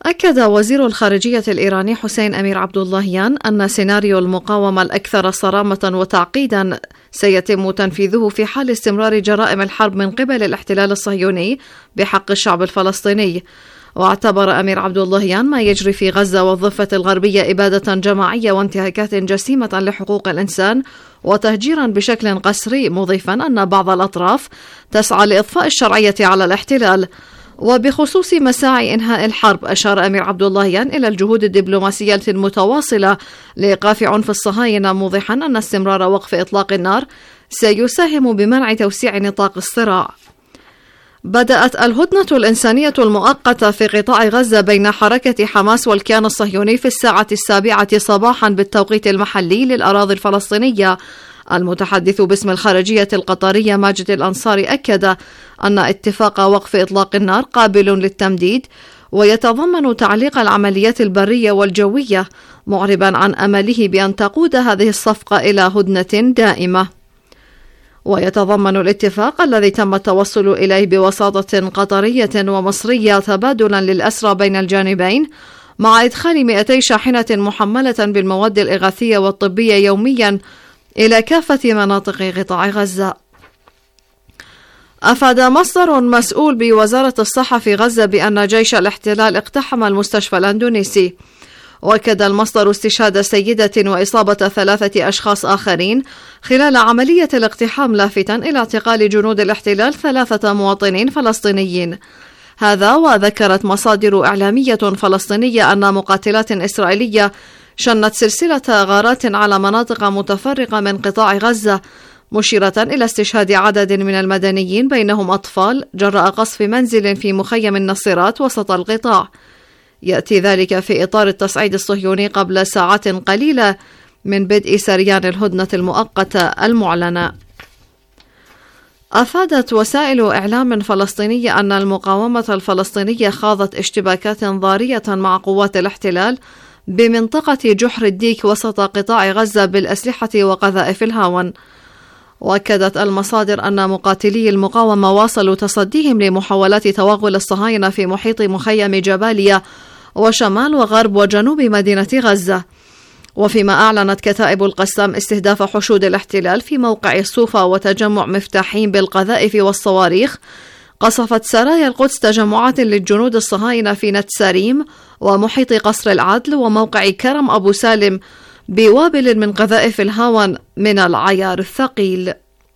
أكد وزير الخارجية الإيراني حسين أمير عبداللهيان أن سيناريو المقاومة الأكثر صرامة وتعقيدا سيتم تنفيذه في حال استمرار جرائم الحرب من قبل الاحتلال الصهيوني بحق الشعب الفلسطيني. واعتبر أمير عبداللهيان ما يجري في غزة والضفة الغربية إبادة جماعية وانتهاكات جسيمة لحقوق الإنسان وتهجيرا بشكل قسري، مضيفا أن بعض الأطراف تسعى لإضفاء الشرعية على الاحتلال. وبخصوص مساعي إنهاء الحرب، أشار أمير عبداللهيان إلى الجهود الدبلوماسية المتواصلة لإيقاف عنف الصهاينة، موضحا أن استمرار وقف إطلاق النار سيساهم بمنع توسيع نطاق الصراع. بدأت الهدنة الإنسانية المؤقتة في قطاع غزة بين حركة حماس والكيان الصهيوني في 7:00 صباحا بالتوقيت المحلي للأراضي الفلسطينية. المتحدث باسم الخارجية القطرية ماجد الأنصاري أكد أن اتفاق وقف إطلاق النار قابل للتمديد ويتضمن تعليق العمليات البرية والجوية، معربا عن أمله بأن تقود هذه الصفقة إلى هدنة دائمة. ويتضمن الاتفاق الذي تم التوصل إليه بوساطة قطرية ومصرية تبادلا للأسرى بين الجانبين، مع إدخال 200 شاحنة محملة بالمواد الإغاثية والطبية يوميا إلى كافة مناطق قطاع غزة. أفاد مصدر مسؤول بوزارة الصحة في غزة بأن جيش الاحتلال اقتحم المستشفى الأندونيسي. وأكد المصدر استشهاد سيدة وإصابة 3 أشخاص آخرين خلال عملية الاقتحام، لافتا إلى اعتقال جنود الاحتلال 3 مواطنين فلسطينيين. هذا وذكرت مصادر إعلامية فلسطينية أن مقاتلات إسرائيلية شنت سلسلة غارات على مناطق متفرقة من قطاع غزة، مشيرة إلى استشهاد عدد من المدنيين بينهم أطفال جراء قصف منزل في مخيم النصيرات وسط القطاع. يأتي ذلك في إطار التصعيد الصهيوني قبل ساعات قليلة من بدء سريان الهدنة المؤقتة المعلنة. أفادت وسائل إعلام فلسطينية أن المقاومة الفلسطينية خاضت اشتباكات ضارية مع قوات الاحتلال بمنطقة جحر الديك وسط قطاع غزة بالأسلحة وقذائف الهاون. وأكدت المصادر أن مقاتلي المقاومة واصلوا تصديهم لمحاولات توغل الصهاينة في محيط مخيم جباليا وشمال وغرب وجنوب مدينة غزة. وفيما أعلنت كتائب القسام استهداف حشود الاحتلال في موقع الصوفة وتجمع مفتاحين بالقذائف والصواريخ، قصفت سرايا القدس تجمعات للجنود الصهاينة في نتساريم ومحيط قصر العدل وموقع كرم أبو سالم بوابل من قذائف الهاون من العيار الثقيل.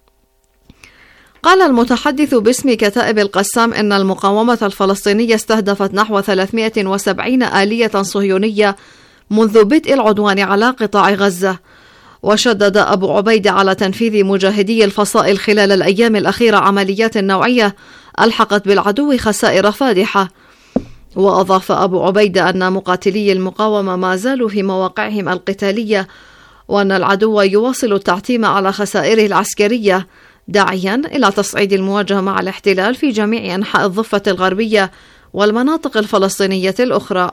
قال المتحدث باسم كتائب القسام إن المقاومة الفلسطينية استهدفت نحو 370 آلية صهيونية منذ بدء العدوان على قطاع غزة. وشدد أبو عبيدة على تنفيذ مجاهدي الفصائل خلال الأيام الأخيرة عمليات نوعية ألحقت بالعدو خسائر فادحة. وأضاف أبو عبيدة أن مقاتلي المقاومة ما زالوا في مواقعهم القتالية، وأن العدو يواصل التعتيم على خسائره العسكرية، داعيا إلى تصعيد المواجهة مع الاحتلال في جميع أنحاء الضفة الغربية والمناطق الفلسطينية الأخرى.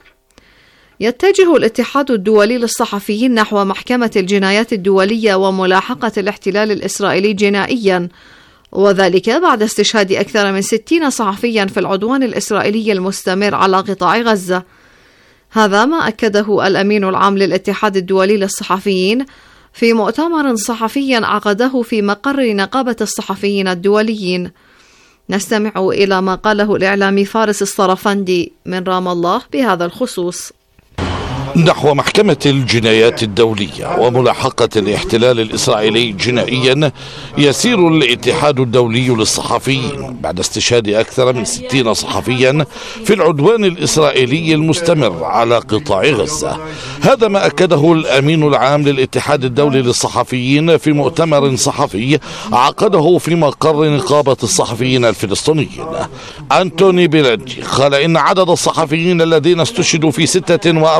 يتجه الاتحاد الدولي للصحفيين نحو محكمة الجنايات الدولية وملاحقة الاحتلال الإسرائيلي جنائيا، وذلك بعد استشهاد أكثر من 60 صحفيا في العدوان الإسرائيلي المستمر على قطاع غزة. هذا ما أكده الأمين العام للاتحاد الدولي للصحفيين في مؤتمر صحفي عقده في مقر نقابة الصحفيين الدوليين. نستمع إلى ما قاله الإعلامي فارس الصرفندي من رام الله بهذا الخصوص. نحو محكمة الجنايات الدولية وملاحقة الاحتلال الإسرائيلي جنائيا يسير الاتحاد الدولي للصحفيين بعد استشهاد أكثر من 60 صحفيا في العدوان الإسرائيلي المستمر على قطاع غزة. هذا ما أكده الأمين العام للاتحاد الدولي للصحفيين في مؤتمر صحفي عقده في مقر نقابة الصحفيين الفلسطينيين. أنتوني بيلانجي قال إن عدد الصحفيين الذين استشهدوا في 46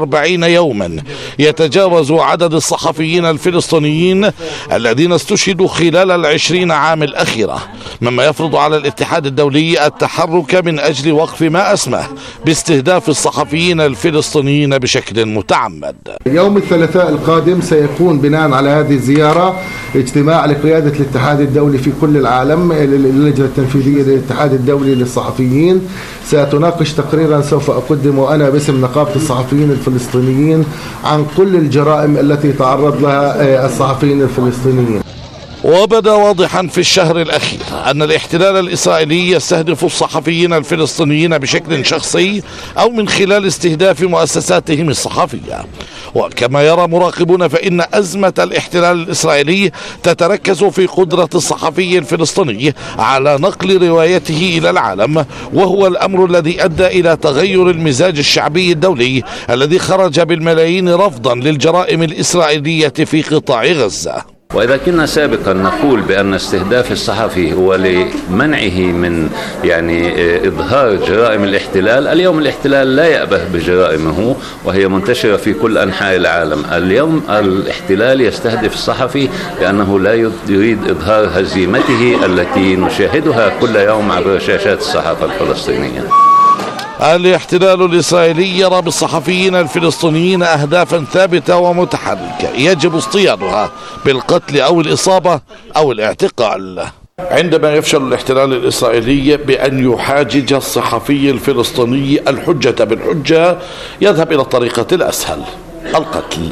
يوما يتجاوز عدد الصحفيين الفلسطينيين الذين استشهدوا خلال 20 عام الأخيرة، مما يفرض على الاتحاد الدولي التحرك من أجل وقف ما أسمى باستهداف الصحفيين الفلسطينيين بشكل متعمد. يوم الثلاثاء القادم سيكون بناء على هذه الزيارة اجتماع لقيادة الاتحاد الدولي في كل العالم، اللجنة التنفيذية للاتحاد الدولي للصحفيين ستناقش تقريرا سوف أقدمه أنا باسم نقابة الصحفيين الفلسطينيين عن كل الجرائم التي تعرض لها الصحفيين الفلسطينيين. وبدا واضحا في الشهر الأخير أن الاحتلال الإسرائيلي يستهدف الصحفيين الفلسطينيين بشكل شخصي أو من خلال استهداف مؤسساتهم الصحفية. وكما يرى مراقبون فإن أزمة الاحتلال الإسرائيلي تتركز في قدرة الصحفي الفلسطيني على نقل روايته إلى العالم، وهو الأمر الذي أدى إلى تغير المزاج الشعبي الدولي الذي خرج بالملايين رفضا للجرائم الإسرائيلية في قطاع غزة. وإذا كنا سابقا نقول بأن استهداف الصحفي هو لمنعه من إظهار جرائم الاحتلال، اليوم الاحتلال لا يأبه بجرائمه وهي منتشرة في كل أنحاء العالم. اليوم الاحتلال يستهدف الصحفي لأنه لا يريد إظهار هزيمته التي نشاهدها كل يوم عبر شاشات الصحافة الفلسطينية. الاحتلال الإسرائيلي يرى بالصحفيين الفلسطينيين أهدافا ثابتة ومتحركة يجب اصطيادها بالقتل أو الإصابة أو الاعتقال. عندما يفشل الاحتلال الإسرائيلي بأن يحاجج الصحفي الفلسطيني الحجة بالحجة، يذهب إلى الطريقة الأسهل، القتل.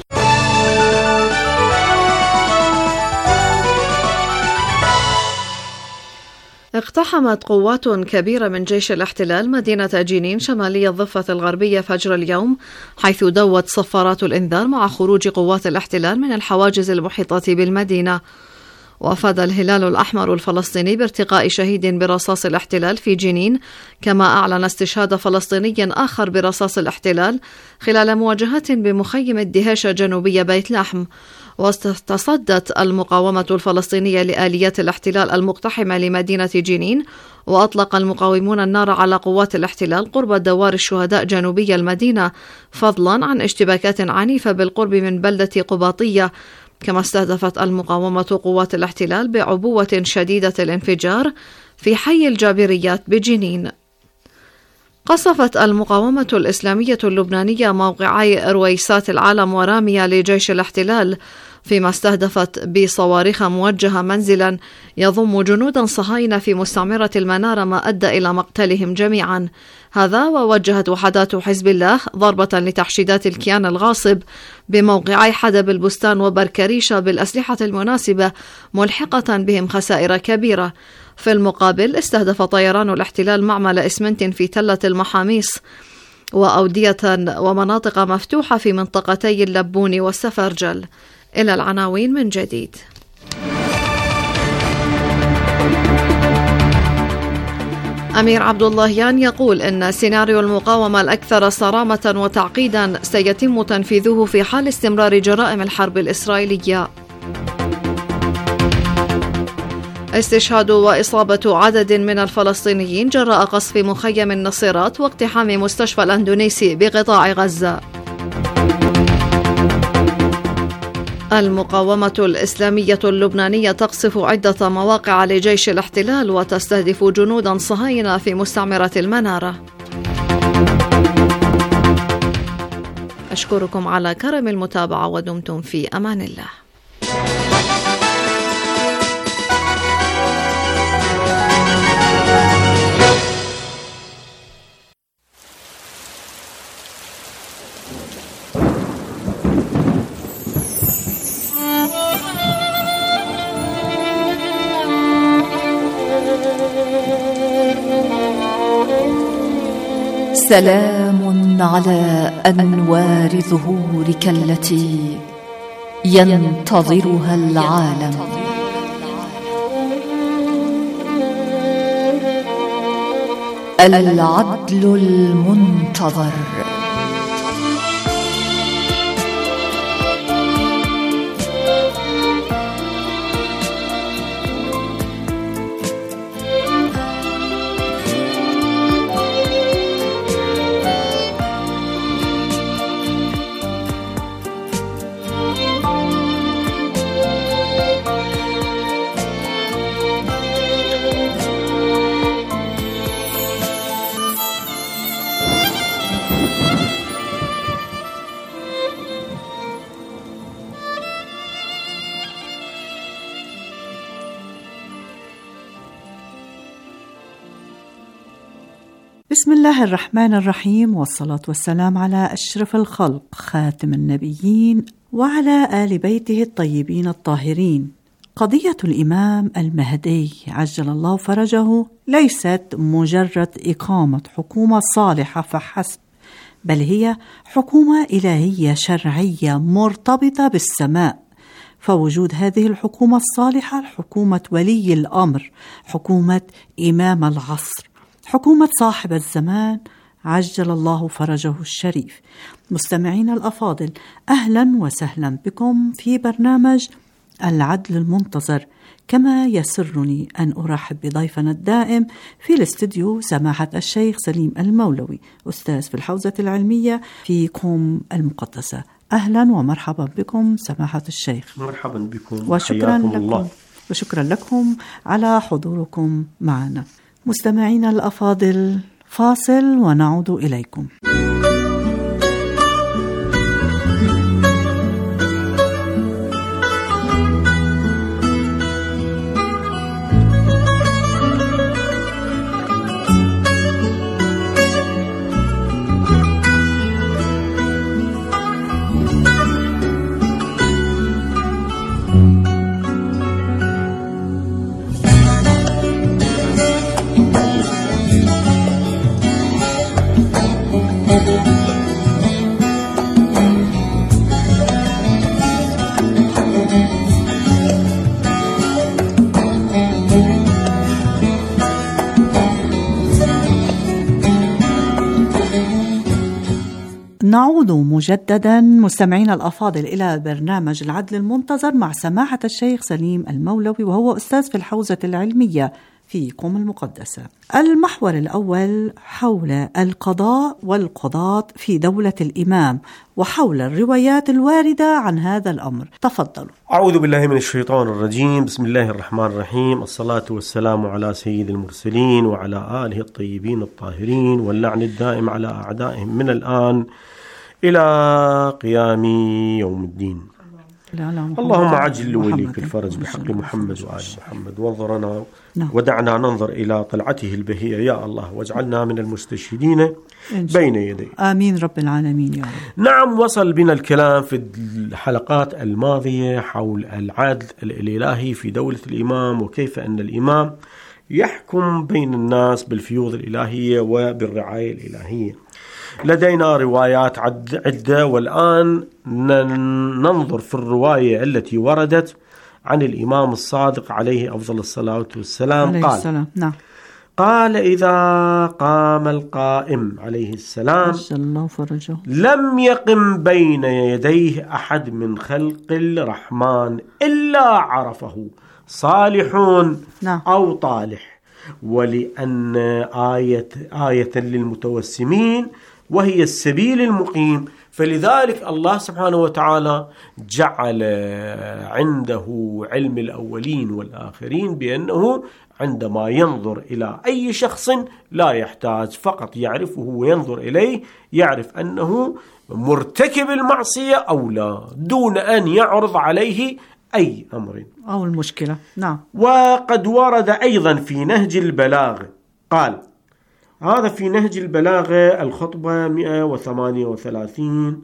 اقتحمت قوات كبيرة من جيش الاحتلال مدينة جنين شمالي الضفة الغربية فجر اليوم، حيث دوت صفارات الإنذار مع خروج قوات الاحتلال من الحواجز المحيطة بالمدينة. وأفاد الهلال الأحمر الفلسطيني بارتقاء شهيد برصاص الاحتلال في جنين، كما أعلن استشهاد فلسطيني آخر برصاص الاحتلال خلال مواجهات بمخيم الدهاشة جنوبي بيت لحم. وتصدت المقاومة الفلسطينية لآليات الاحتلال المقتحمة لمدينة جنين، وأطلق المقاومون النار على قوات الاحتلال قرب دوار الشهداء جنوبي المدينة، فضلا عن اشتباكات عنيفة بالقرب من بلدة قباطية. كما استهدفت المقاومة قوات الاحتلال بعبوة شديدة الانفجار في حي الجابريات بجنين. قصفت المقاومة الإسلامية اللبنانية موقعي رويسات العالم ورامية لجيش الاحتلال، فيما استهدفت بصواريخ موجهة منزلا يضم جنودا صهاينة في مستعمرة المنارة، ما أدى إلى مقتلهم جميعا. هذا ووجهت وحدات حزب الله ضربة لتحشيدات الكيان الغاصب بموقعي حدب البستان وبركريشة بالأسلحة المناسبة، ملحقة بهم خسائر كبيرة. في المقابل استهدف طيران الاحتلال معمل إسمنت في تلة المحاميص وأودية ومناطق مفتوحة في منطقتي اللبون والسفرجل. إلى العناوين من جديد. أمير عبد اللهيان يقول إن سيناريو المقاومة الأكثر صرامة وتعقيدا سيتم تنفيذه في حال استمرار جرائم الحرب الإسرائيلية. استشهاد وإصابة عدد من الفلسطينيين جراء قصف مخيم النصيرات واقتحام مستشفى الأندونيسي بقطاع غزة. المقاومة الإسلامية اللبنانية تقصف عدة مواقع لجيش الاحتلال وتستهدف جنودا صهاينة في مستعمرة المنارة. أشكركم على كرم المتابعة ودمتم في أمان الله. سلام على أنوار ظهورك التي ينتظرها العالم. العدل المنتظر. بسم الله الرحمن الرحيم، والصلاة والسلام على أشرف الخلق خاتم النبيين وعلى آل بيته الطيبين الطاهرين. قضية الإمام المهدي عجل الله فرجه ليست مجرد إقامة حكومة صالحة فحسب، بل هي حكومة إلهية شرعية مرتبطة بالسماء. فوجود هذه الحكومة الصالحة حكومة ولي الأمر، حكومة إمام العصر، حكومة صاحب الزمان عجل الله فرجه الشريف. مستمعين الأفاضل، أهلا وسهلا بكم في برنامج العدل المنتظر. كما يسرني أن أرحب بضيفنا الدائم في الاستديو سماحة الشيخ سليم المولوي، أستاذ في الحوزة العلمية في قم المقدسة. أهلا ومرحبا بكم سماحة الشيخ. مرحبا بكم وشكرا لكم الله. وشكرا لكم على حضوركم معنا. مستمعينا الأفاضل، فاصل ونعود إليكم. نعود مجددا مستمعين الأفاضل إلى برنامج العدل المنتظر مع سماحة الشيخ سليم المولوي، وهو أستاذ في الحوزة العلمية في قم المقدسة. المحور الأول حول القضاء والقضاة في دولة الإمام، وحول الروايات الواردة عن هذا الأمر. تفضلوا. أعوذ بالله من الشيطان الرجيم. بسم الله الرحمن الرحيم. الصلاة والسلام على سيد المرسلين وعلى آله الطيبين الطاهرين، واللعن الدائم على أعدائهم من الآن إلى قيام يوم الدين. اللهم عجل وليك الفرج بحق محمد وآل محمد، وانظرنا ودعنا ننظر إلى طلعته البهية يا الله، واجعلنا من المستشهدين بين يديه. آمين رب العالمين يا رب. نعم، وصل بنا الكلام في الحلقات الماضية حول العدل الإلهي في دولة الإمام، وكيف أن الإمام يحكم بين الناس بالفيوض الإلهية وبالرعاية الإلهية. لدينا روايات عدة، والآن ننظر في الرواية التي وردت عن الإمام الصادق عليه أفضل الصلاة والسلام. قال إذا قام القائم عليه السلام لم يقم بين يديه أحد من خلق الرحمن إلا عرفه صالح أو طالح، ولأن آية للمتوسمين وهي السبيل المقيم، فلذلك الله سبحانه وتعالى جعل عنده علم الأولين والآخرين، بأنه عندما ينظر إلى أي شخص لا يحتاج فقط يعرفه وينظر إليه، يعرف أنه مرتكب المعصية أو لا، دون أن يعرض عليه أي أمر أو المشكلة. نعم. وقد ورد أيضا في نهج البلاغة، قال هذا في نهج البلاغة الخطبة 138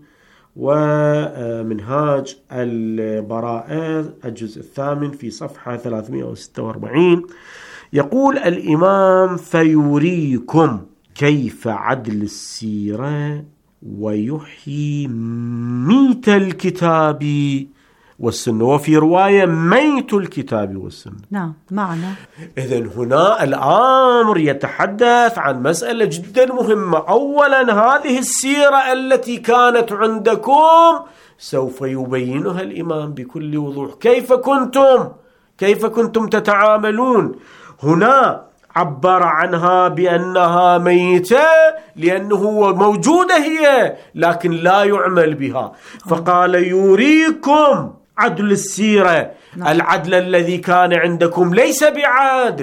ومنهاج البراءة الجزء الثامن في صفحة 346، يقول الإمام فيريكم كيف عدل السيرة ويحيي ميت الكتاب والسنة، وفي رواية ميت الكتاب والسنة. نعم معنا. إذن هنا الأمر يتحدث عن مسألة جدا مهمة. أولا هذه السيرة التي كانت عندكم سوف يبينها الإمام بكل وضوح. كيف كنتم تتعاملون. هنا عبر عنها بأنها ميتة لأنه موجودة هي لكن لا يعمل بها، فقال يريكم عدل السيرة. العدل الذي كان عندكم ليس بعادل،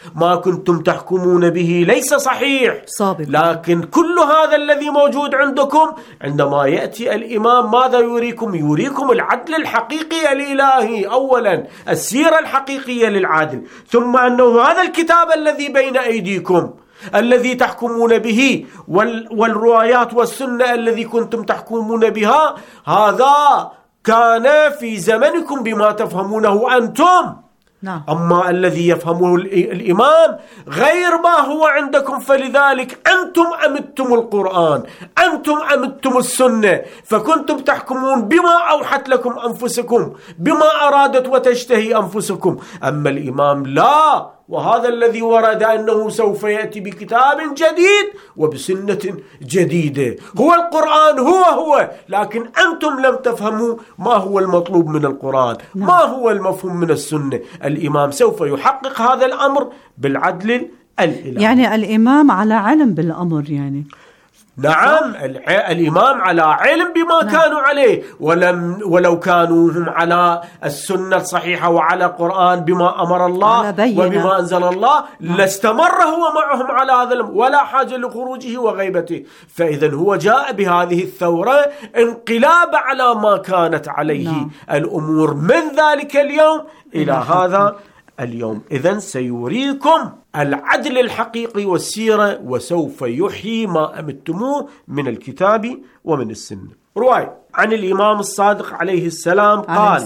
ما كنتم تحكمون به ليس صحيح صابق. لكن كل هذا الذي موجود عندكم عندما يأتي الإمام ماذا يريكم؟ يريكم العدل الحقيقي الإلهي، أولا السيرة الحقيقية للعدل، ثم أنه هذا الكتاب الذي بين أيديكم الذي تحكمون به والروايات والسنة الذي كنتم تحكمون بها، هذا كان في زمنكم بما تفهمونه أنتم. نعم. أما الذي يفهمه الإمام غير ما هو عندكم، فلذلك أنتم أمدتم القرآن، أنتم أمدتم السنة، فكنتم تحكمون بما أوحت لكم أنفسكم، بما أرادت وتشتهي أنفسكم. أما الإمام لا، وهذا الذي ورد أنه سوف يأتي بكتاب جديد وبسنة جديدة، هو القرآن هو، لكن أنتم لم تفهموا ما هو المطلوب من القرآن، ما هو المفهوم من السنة. الإمام سوف يحقق هذا الأمر بالعدل الإلهي. يعني الإمام على علم بالأمر يعني. نعم، الإمام على علم بما كانوا عليه، ولو كانوا هم على السنة الصحيحة وعلى القرآن بما أمر الله وبما أنزل الله لاستمر هو معهم على هذا ولا حاجة لخروجه وغيبته. فإذا هو جاء بهذه الثورة انقلاب على ما كانت عليه الأمور من ذلك اليوم إلى هذا اليوم. إذن سيريكم العدل الحقيقي والسيرة، وسوف يحيي ما أمدتموه من الكتاب ومن السنة. رواية عن الإمام الصادق عليه السلام قال: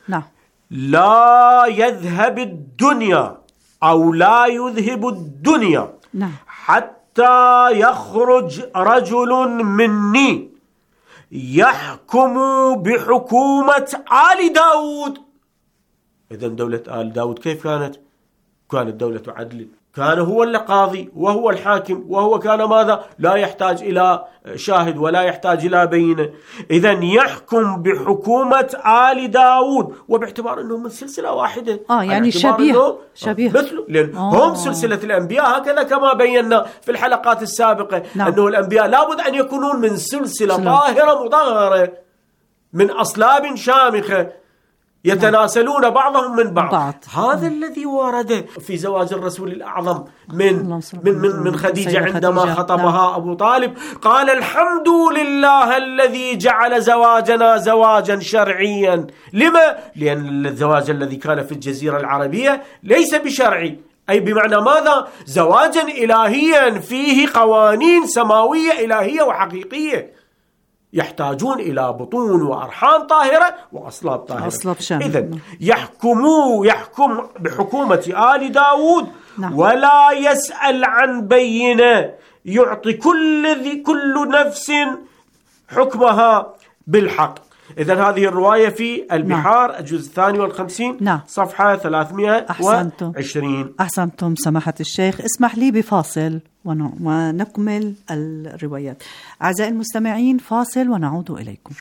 لا يذهب الدنيا أو لا يذهب الدنيا حتى يخرج رجل مني يحكم بحكومة آل داود. إذن دولة آل داود كيف كانت؟ كانت دولة عدل، كان هو القاضي وهو الحاكم، وهو كان ماذا؟ لا يحتاج إلى شاهد ولا يحتاج إلى بينة. إذن يحكم بحكومة آل داود، وباعتبار أنهم من سلسلة واحدة، يعني شبيه مثله، لأن هم سلسلة الأنبياء، هكذا كما بينا في الحلقات السابقة. أنه الأنبياء لابد أن يكونون من سلسلة طاهرة مطهرة من أصلاب شامخة يتناسلون بعضهم من بعض. هذا الذي ورد في زواج الرسول الأعظم من خديجة عندما خطبها أبو طالب، قال: الحمد لله الذي جعل زواجنا زواجا شرعيا. لما؟ لأن الزواج الذي كان في الجزيرة العربية ليس بشرعي، أي بمعنى ماذا؟ زواجا إلهيا فيه قوانين سماوية إلهية وحقيقية، يحتاجون إلى بطون وأرحام طاهرة وأصلاب طاهرة. إذن يحكم بحكومة آل داود ولا يسأل عن بينة، يعطي كل نفس حكمها بالحق. إذن هذه الرواية في البحار الجزء 52 صفحة 320. أحسنتم سماحة الشيخ. اسمح لي بفاصل ونكمل الروايات. أعزائي المستمعين، فاصل ونعود إليكم.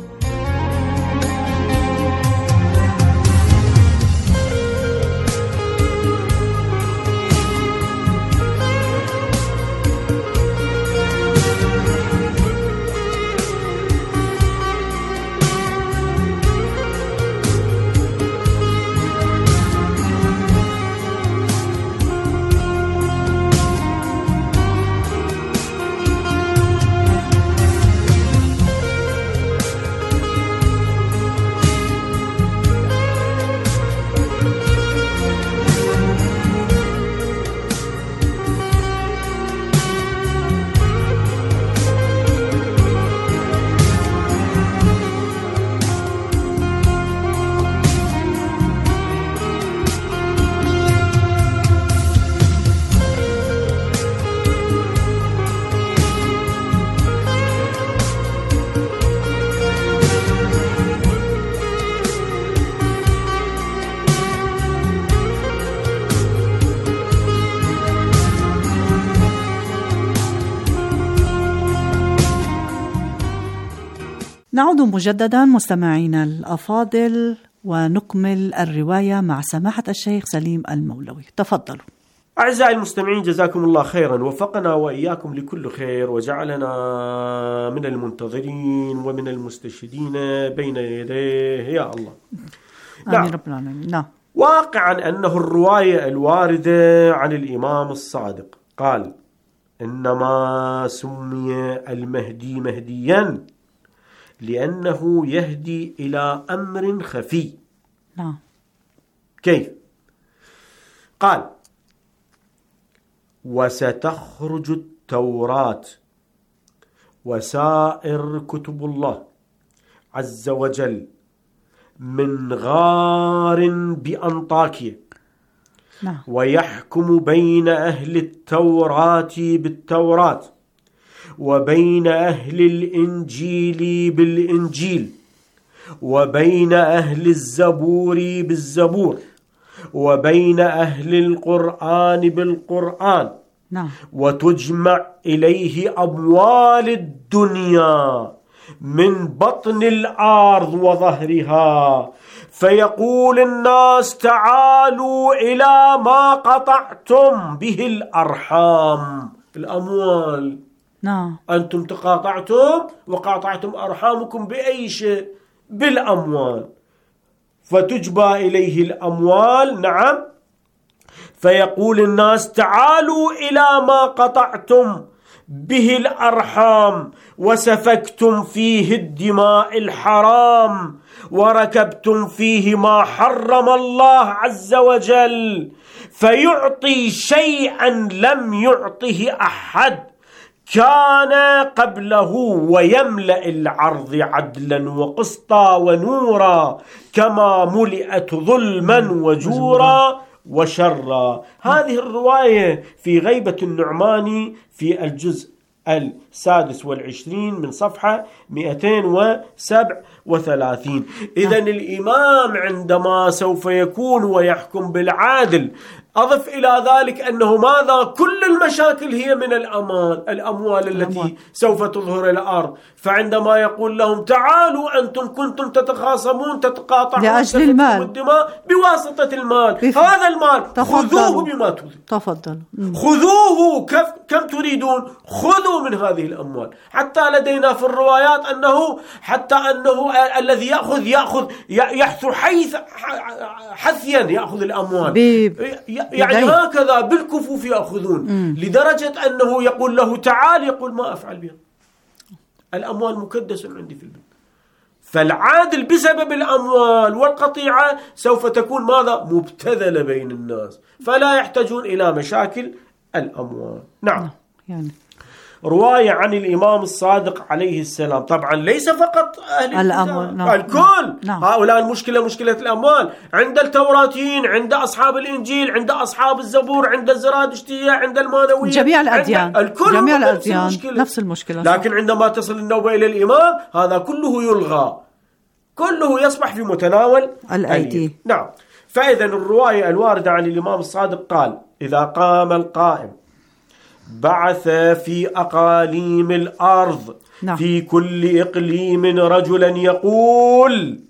نعود مجددا مستمعينا الأفاضل ونكمل الرواية مع سماحة الشيخ سليم المولوي. تفضلوا. أعزائي المستمعين، جزاكم الله خيرا، وفقنا وإياكم لكل خير، وجعلنا من المنتظرين ومن المستشهدين بين يديه يا الله. آمين رب العالمين. واقعا أنه الرواية الواردة عن الإمام الصادق قال: إنما سمي المهدي مهديا لأنه يهدي إلى أمر خفي. كيف؟ قال: وستخرج التوراة وسائر كتب الله عز وجل من غار بأنطاكيا، ويحكم بين أهل التوراة بالتوراة وبين أهل الإنجيل بالإنجيل وبين أهل الزبور بالزبور وبين أهل القرآن بالقرآن، وتجمع إليه أموال الدنيا من بطن الأرض وظهرها، فيقول الناس: تعالوا إلى ما قطعتم به الأرحام، الأموال. أنتم تقاطعتم وقاطعتم أرحامكم بأي شيء؟ بالأموال. فتجبى إليه الأموال، نعم، فيقول الناس: تعالوا إلى ما قطعتم به الأرحام وسفكتم فيه الدماء الحرام وركبتم فيه ما حرم الله عز وجل، فيعطي شيئا لم يعطه أحد كان قبله، ويملأ العرض عدلا وقسطا ونورا كما ملئت ظلما وجورا وشرا. هذه الرواية في غيبة النعماني في الجزء 26 من صفحة 237. إذن الإمام عندما سوف يكون ويحكم بالعادل، أضف إلى ذلك أنه ماذا؟ كل المشاكل هي من الأموال التي سوف تظهر الأرض. فعندما يقول لهم: تعالوا أنتم كنتم تتخاصمون تتقاطعون لأجل المال الدماء بواسطة المال، هذا المال خذوه بما تفضلوا، خذوه كم تريدون، خذوا من هذه الأموال. حتى لدينا في الروايات أنه الذي يأخذ يحث حثيا يأخذ الأموال، يعني هكذا بالكفوف يأخذون، لدرجة أنه يقول له: تعال، يقول: ما أفعل بها، الأموال مكدسة عندي في البيت. فالعادل بسبب الأموال والقطيعة سوف تكون ماذا؟ مبتذلة بين الناس، فلا يحتاجون إلى مشاكل الأموال. نعم. رواية عن الإمام الصادق عليه السلام، طبعا ليس فقط أهل الأموال، الكل. هؤلاء المشكلة مشكلة الأموال عند التوراتيين، عند أصحاب الإنجيل، عند أصحاب الزبور، عند الزرادشتية، عند المانوية، جميع الأديان، الكل جميع الأديان نفس المشكلة. لكن عندما تصل النوبة إلى الإمام هذا كله يلغى، كله يصبح في متناول الأيدي. نعم. فإذا الرواية الواردة عن الإمام الصادق قال: إذا قام القائم بعث في أقاليم الأرض في كل إقليم رجلا يقول: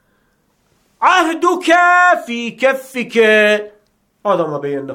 عهدك في كفك. هذا ما بيناه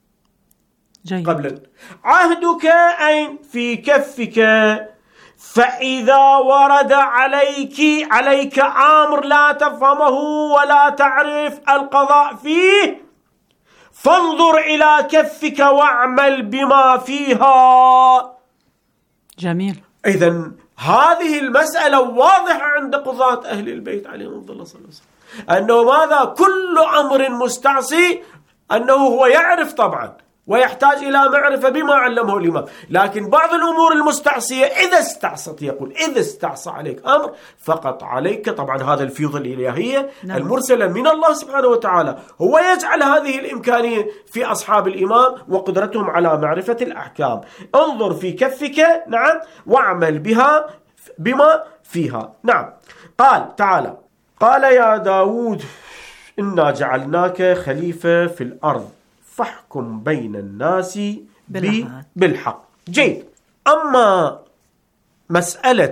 قبل. عهدك أين؟ في كفك، فإذا ورد عليك أمر لا تفهمه ولا تعرف القضاء فيه، فانظر إلى كفك واعمل بما فيها. جميل. إذن هذه المسألة واضحة عند قضاة أهل البيت عليهم الصلاة والسلام، أنه ماذا؟ كل أمر مستعصي أنه هو يعرف طبعا ويحتاج إلى معرفة بما علمه الإمام، لكن بعض الأمور المستعصية إذا استعصت، يقول: إذا استعصى عليك أمر فقط عليك، طبعا هذا الفيض الإلهية المرسلة من الله سبحانه وتعالى، هو يجعل هذه الإمكانية في أصحاب الإمام وقدرتهم على معرفة الأحكام. انظر في كفك، نعم، واعمل بها بما فيها. نعم. قال تعالى: قال يا داود إنا جعلناك خليفة في الأرض فاحكم بين الناس بالحق. جيد. أما مسألة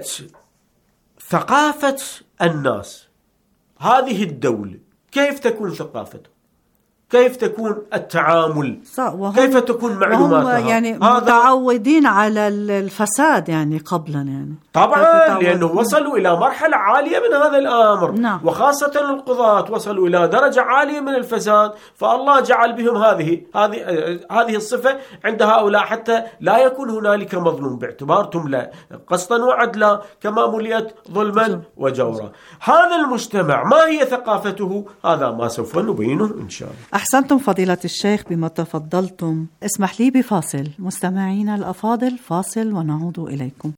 ثقافة الناس، هذه الدولة كيف تكون ثقافته؟ كيف تكون التعامل، كيف تكون معلوماتها. يعني متعودين على الفساد يعني قبلا، يعني طبعا لأنه وصلوا إلى مرحلة عالية من هذا الأمر. نعم. وخاصة القضاة وصلوا إلى درجة عالية من الفساد، فالله جعل بهم هذه الصفة عند هؤلاء حتى لا يكون هنالك مظلوم، باعتبار تملأ قسطا وعدلا كما ملئت ظلما وجورا. هذا المجتمع ما هي ثقافته؟ هذا ما سوف نبينه إن شاء الله. أحسنتم فضيلة الشيخ بما تفضلتم. اسمح لي بفاصل. مستمعينا الأفاضل، فاصل ونعود إليكم.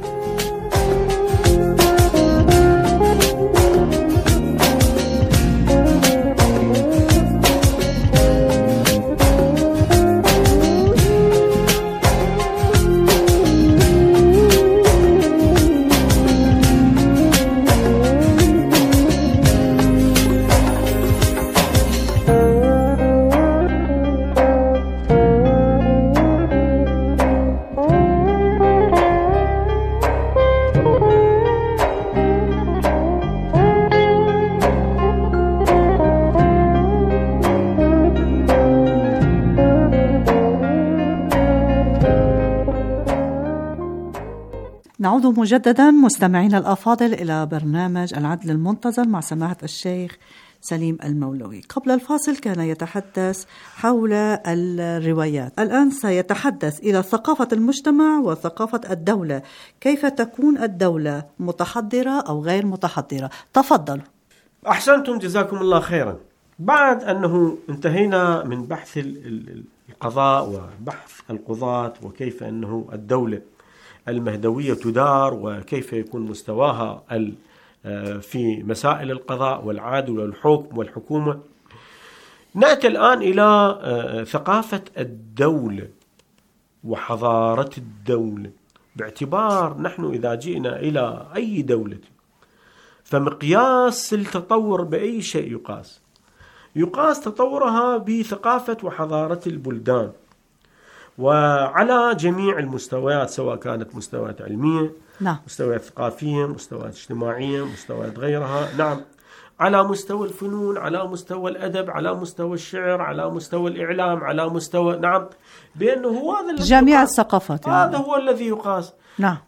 نعود مجددا مستمعينا الأفاضل إلى برنامج العدل المنتظر مع سماحة الشيخ سليم المولوي. قبل الفاصل كان يتحدث حول الروايات، الآن سيتحدث إلى ثقافة المجتمع وثقافة الدولة. كيف تكون الدولة متحضرة أو غير متحضرة؟ تفضل. أحسنتم جزاكم الله خيرا. بعد أنه انتهينا من بحث القضاء وبحث القضاة وكيف أنه الدولة المهدوية تدار وكيف يكون مستواها في مسائل القضاء والعدل والحكم والحكومة، نأتي الآن إلى ثقافة الدولة وحضارة الدولة. باعتبار نحن إذا جئنا إلى أي دولة فمقياس التطور بأي شيء يقاس تطورها بثقافة وحضارة البلدان وعلى جميع المستويات، سواء كانت مستويات علمية، نعم، مستويات ثقافية، مستويات اجتماعية، مستويات غيرها، نعم، على مستوى الفنون، على مستوى الأدب، على مستوى الشعر، على مستوى الإعلام، على مستوى، نعم، بأنه هو هذا جميع الثقافات، يعني هذا هو الذي يقاس. نعم.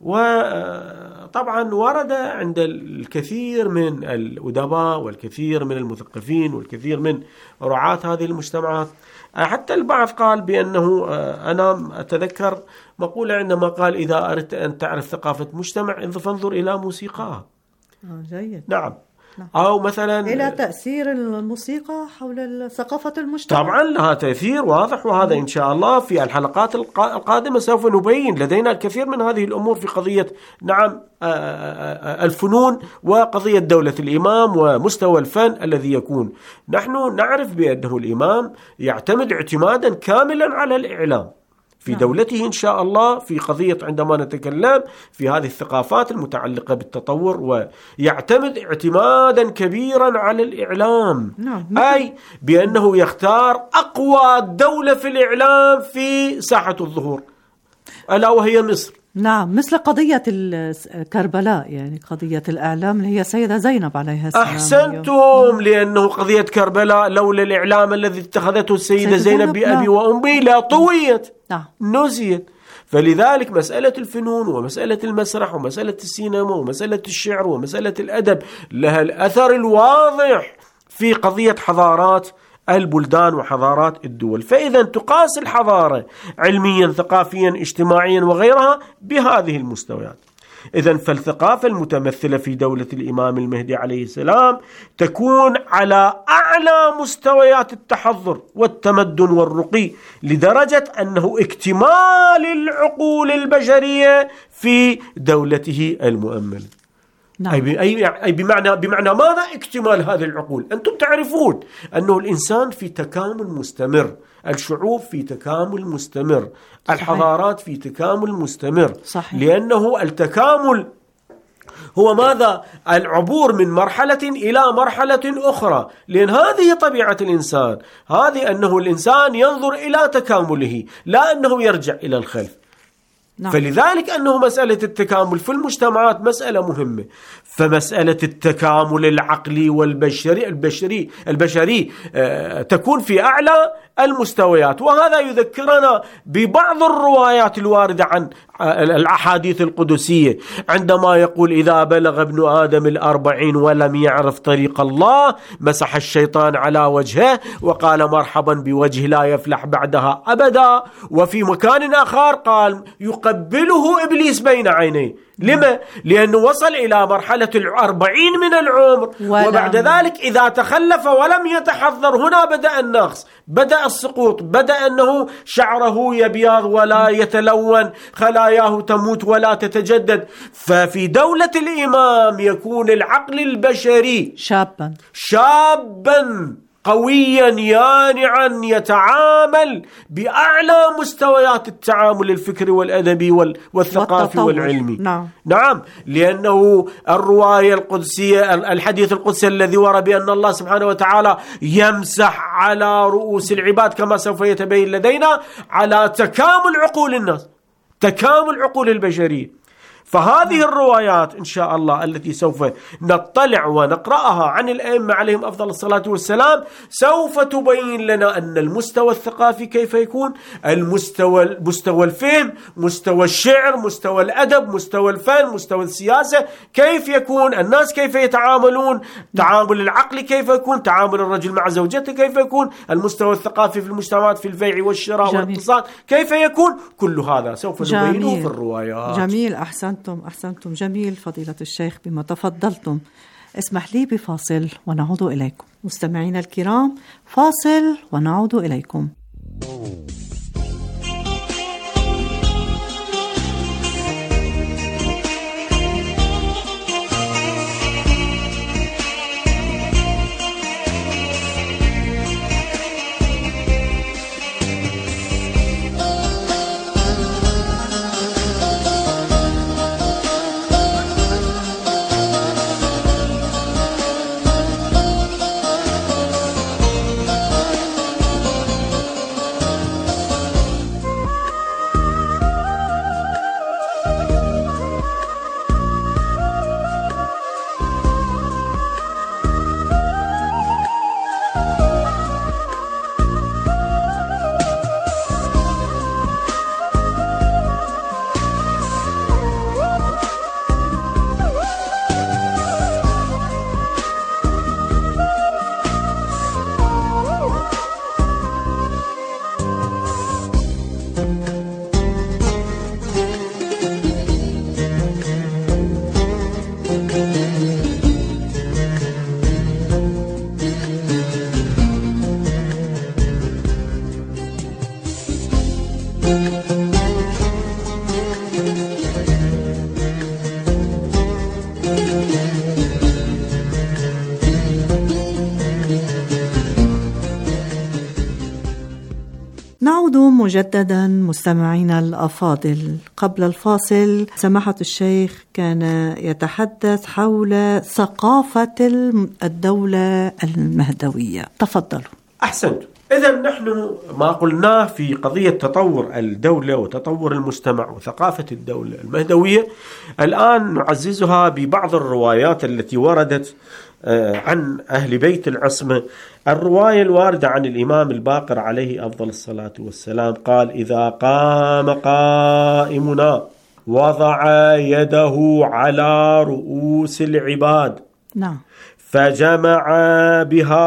وطبعا ورد عند الكثير من الأدباء والكثير من المثقفين والكثير من رعاة هذه المجتمعات، حتى البعض قال بأنه أنا أتذكر مقولة عندما قال إذا أردت أن تعرف ثقافة مجتمع فانظر إلى موسيقاها. جيد. نعم. أو مثلا إلى تأثير الموسيقى حول ثقافة المجتمع. طبعا لها تأثير واضح، وهذا إن شاء الله في الحلقات القادمة سوف نبين. لدينا الكثير من هذه الأمور في قضية، نعم، الفنون وقضية دولة الإمام ومستوى الفن الذي يكون. نحن نعرف بأنه الإمام يعتمد اعتمادا كاملا على الإعلام في دولته إن شاء الله، في قضية عندما نتكلم في هذه الثقافات المتعلقة بالتطور، ويعتمد اعتمادا كبيرا على الإعلام. أي بأنه يختار أقوى دولة في الإعلام في ساحة الظهور، ألا وهي مصر. نعم، مثل قضية كربلاء، يعني قضية الإعلام اللي هي سيدة زينب عليها السلام. أحسنتم، لأنه قضية كربلاء لولا الإعلام الذي اتخذته السيدة زينب بأبي وأمي لا طويت، نزيت. فلذلك مسألة الفنون ومسألة المسرح ومسألة السينما ومسألة الشعر ومسألة الأدب لها الأثر الواضح في قضية حضارات البلدان وحضارات الدول. فإذا تقاس الحضارة علميا، ثقافيا، اجتماعيا وغيرها بهذه المستويات. إذن فالثقافة المتمثلة في دولة الإمام المهدي عليه السلام تكون على أعلى مستويات التحضر والتمدن والرقي، لدرجة أنه اكتمال العقول البشرية في دولته المؤملة. نعم. أي بمعنى ماذا اكتمال هذه العقول؟ أنتم تعرفون أنه الإنسان في تكامل مستمر، الشعوب في تكامل مستمر، الحضارات في تكامل مستمر. صحيح. لأنه التكامل هو ماذا؟ العبور من مرحلة إلى مرحلة أخرى، لأن هذه طبيعة الإنسان، هذه أنه الإنسان ينظر إلى تكامله لا أنه يرجع إلى الخلف. نعم. فلذلك أنه مسألة التكامل في المجتمعات مسألة مهمة. فمسألة التكامل العقلي البشري تكون في أعلى المستويات. وهذا يذكرنا ببعض الروايات الواردة عن الأحاديث القدسية عندما يقول: إذا بلغ ابن آدم 40 ولم يعرف طريق الله مسح الشيطان على وجهه وقال: مرحبا بوجه لا يفلح بعدها أبدا. وفي مكان آخر قال: يقبله إبليس بين عينيه. لما؟ لأنه وصل إلى مرحلة 40 من العمر، وبعد ذلك إذا تخلف ولم يتحضر هنا بدأ النقص، بدأ السقوط، بدأ أنه شعره يبيض ولا يتلون، خلاياه تموت ولا تتجدد. ففي دولة الإمام يكون العقل البشري شابا قويا يانعا يتعامل بأعلى مستويات التعامل الفكري والأدبي والثقافي والعلمي. نعم، لأنه الرواية القدسية، الحديث القدسي الذي ورد بأن الله سبحانه وتعالى يمسح على رؤوس العباد كما سوف يتبين لدينا على تكامل عقول الناس، تكامل عقول البشرية. فهذه الروايات إن شاء الله التي سوف نطلع ونقرأها عن الأئمة عليهم أفضل الصلاة والسلام سوف تبين لنا أن المستوى الثقافي كيف يكون، مستوى الفهم، مستوى الشعر، مستوى الأدب، مستوى الفن، مستوى السياسة كيف يكون، الناس كيف يتعاملون، تعامل العقل كيف يكون، تعامل الرجل مع زوجته كيف يكون، المستوى الثقافي في المجتمعات في البيع والشراء والاقتصاد كيف يكون. كل هذا سوف نبينه في الروايات. جميل، أحسنتم جميل فضيلة الشيخ بما تفضلتم. اسمح لي بفاصل ونعود إليكم. مستمعينا الكرام، فاصل ونعود إليكم. نعود مجددا مستمعينا الأفاضل. قبل الفاصل سماحة الشيخ كان يتحدث حول ثقافة الدولة المهدوية. تفضلوا. أحسنت. إذن نحن ما قلناه في قضية تطور الدولة وتطور المجتمع وثقافة الدولة المهدوية الآن نعززها ببعض الروايات التي وردت عن أهل بيت العصمة. الرواية الواردة عن الإمام الباقر عليه أفضل الصلاة والسلام قال: إذا قام قائمنا وضع يده على رؤوس العباد فجمع بها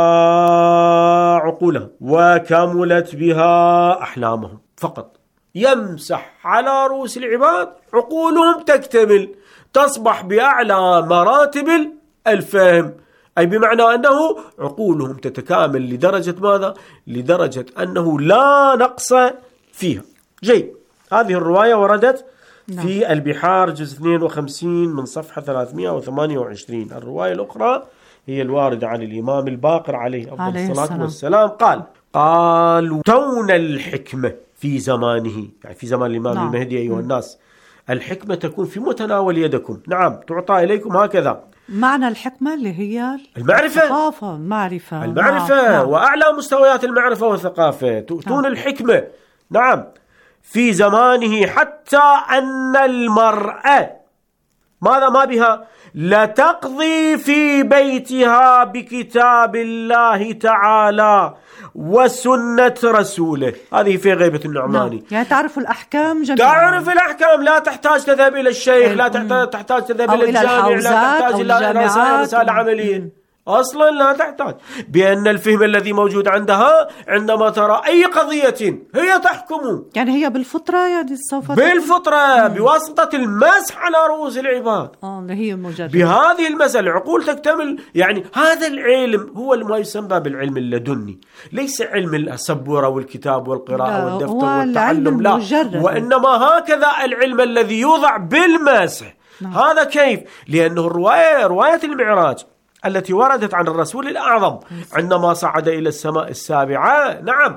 عقولهم وكملت بها أحلامهم، فقط يمسح على رؤوس العباد، عقولهم تكتمل، تصبح بأعلى مراتب الفهم، أي بمعنى أنه عقولهم تتكامل لدرجة ماذا؟ لدرجة أنه لا نقص فيها. جيد. هذه الرواية وردت في البحار جزء 52 من صفحة 328. الرواية الأخرى هي الواردة عن الإمام الباقر عليه أفضل الصلاة والسلام قالوا تون الحكمة في زمانه، يعني في زمان الإمام المهدي أيها الناس، الحكمة تكون في متناول يدكم، نعم تعطى إليكم هكذا. معنى الحكمة اللي هي المعرفة، الثقافة، المعرفة وأعلى مستويات المعرفة والثقافة تؤتون الحكمة. نعم. في زمانه حتى أن المرأة ماذا ما بها لتقضي في بيتها بكتاب الله تعالى وسنة رسوله. هذه في غيبة النعماني. يعني تعرف الأحكام جميعا، تعرف الأحكام، لا تحتاج تذهب إلى الشيخ، لا تحتاج تذهب إلى الجامع، لا تحتاج إلى رسالة عملية، أصلا لا تحتاج، بأن الفهم الذي موجود عندها عندما ترى أي قضية هي تحكم، يعني هي بالفطرة، يعني سوف بالفطرة بواسطة المسح على رؤوس العباد. اللي هي مجرد بهذه المسألة عقول تكتمل. يعني هذا العلم هو ما يسمى بالعلم اللدني، ليس علم السبورة والكتاب والقراءة والدفتر والتعلم، لا، وإنما هكذا العلم الذي يوضع بالمسح. هذا كيف؟ لأنه رواية المعراج التي وردت عن الرسول الأعظم عندما صعد إلى السماء السابعة، نعم،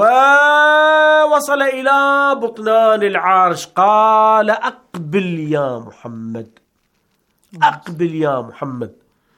ووصل إلى بطنان العرش، قال أقبل يا محمد، أقبل يا محمد،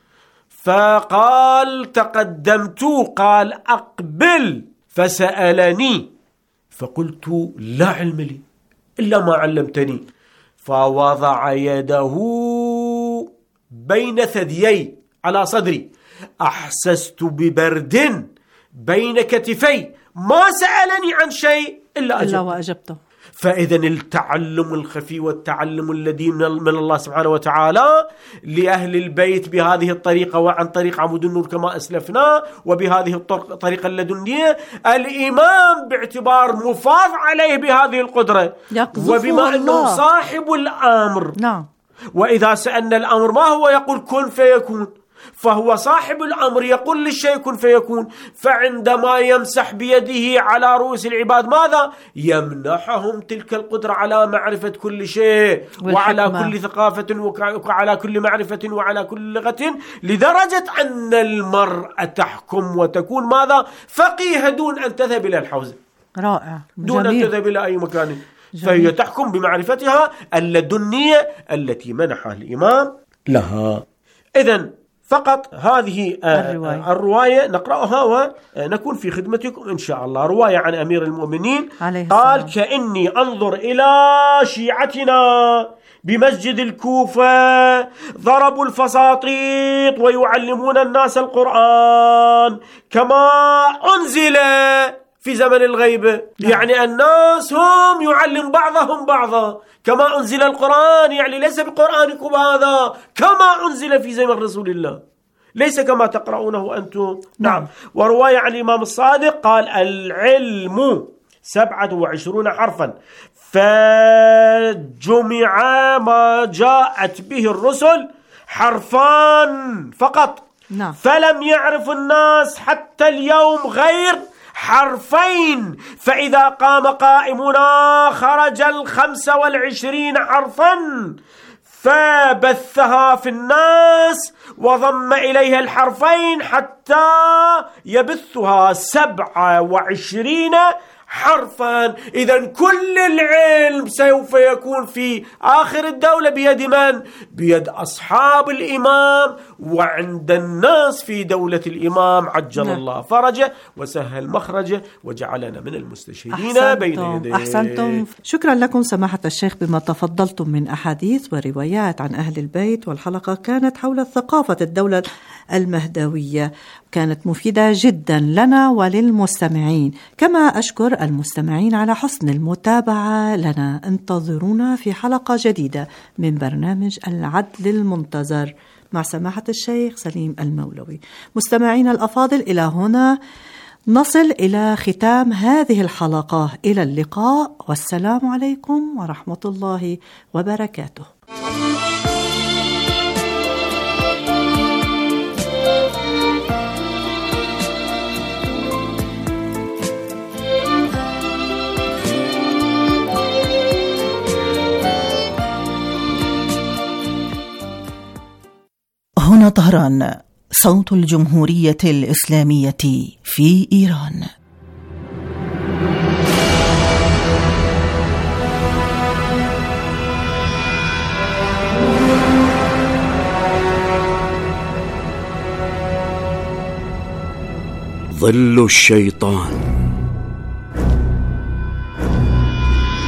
فقال تقدمت، قال أقبل، فسألني فقلت لا علم لي إلا ما علمتني، فوضع يده بين ثديي على صدري، أحسست ببرد بين كتفي، ما سألني عن شيء إلا وأجبته. فإذا التعلم الخفي والتعلم الذي من الله سبحانه وتعالى لأهل البيت بهذه الطريقة وعن طريق عمود النور كما أسلفنا، وبهذه الطريقة اللدنية، الإمام باعتبار مفاض عليه بهذه القدرة، وبما أنه صاحب الأمر، نعم، وإذا سألنا الأمر ما هو يقول كن فيكون، فهو صاحب الأمر يقول للشيء كن فيكون. فعندما يمسح بيده على رؤوس العباد ماذا؟ يمنحهم تلك القدرة على معرفة كل شيء وعلى كل ثقافة وعلى كل معرفة وعلى كل لغة، لدرجة أن المرأة تحكم وتكون ماذا؟ فقيهة دون أن تذهب إلى الحوزة، رائع، دون أن تذهب إلى أي مكان، فهي تحكم بمعرفتها اللدنية التي منحها الإمام لها. إذن فقط هذه الرواية نقرأها ونكون في خدمتكم إن شاء الله. رواية عن أمير المؤمنين قال كأني أنظر إلى شيعتنا بمسجد الكوفة ضربوا الفساطيط ويعلمون الناس القرآن كما أنزل في زمن الغيبة، يعني الناس هم يعلم بعضهم بعضا كما أنزل القرآن، يعني ليس بقرآنكم هذا، كما أنزل في زمن رسول الله، ليس كما تقرؤونه أنتم. نعم. ورواية عن الإمام الصادق قال العلم 27 حرفا، فجمع ما جاءت به الرسل حرفان فقط، فلم يعرف الناس حتى اليوم غير حرفين، فإذا قام قائمنا خرج 25 حرفا فبثها في الناس وضم إليها الحرفين حتى يبثها 27 حرفا. إذن كل العلم سوف يكون في آخر الدولة بيد من؟ بيد أصحاب الإمام وعند الناس في دولة الإمام عجل الله فرجه وسهل مخرجه وجعلنا من المستشهدين بين يديه. أحسنتم. شكرا لكم سماحة الشيخ بما تفضلتم من أحاديث وروايات عن أهل البيت، والحلقة كانت حول ثقافة الدولة المهدوية، كانت مفيدة جدا لنا وللمستمعين. كما أشكر المستمعين على حسن المتابعة لنا. انتظرونا في حلقة جديدة من برنامج العدل المنتظر مع سماحة الشيخ سليم المولوي. مستمعين الأفاضل، إلى هنا نصل إلى ختام هذه الحلقة. إلى اللقاء والسلام عليكم ورحمة الله وبركاته. هنا طهران، صوت الجمهورية الإسلامية في إيران. ظل الشيطان.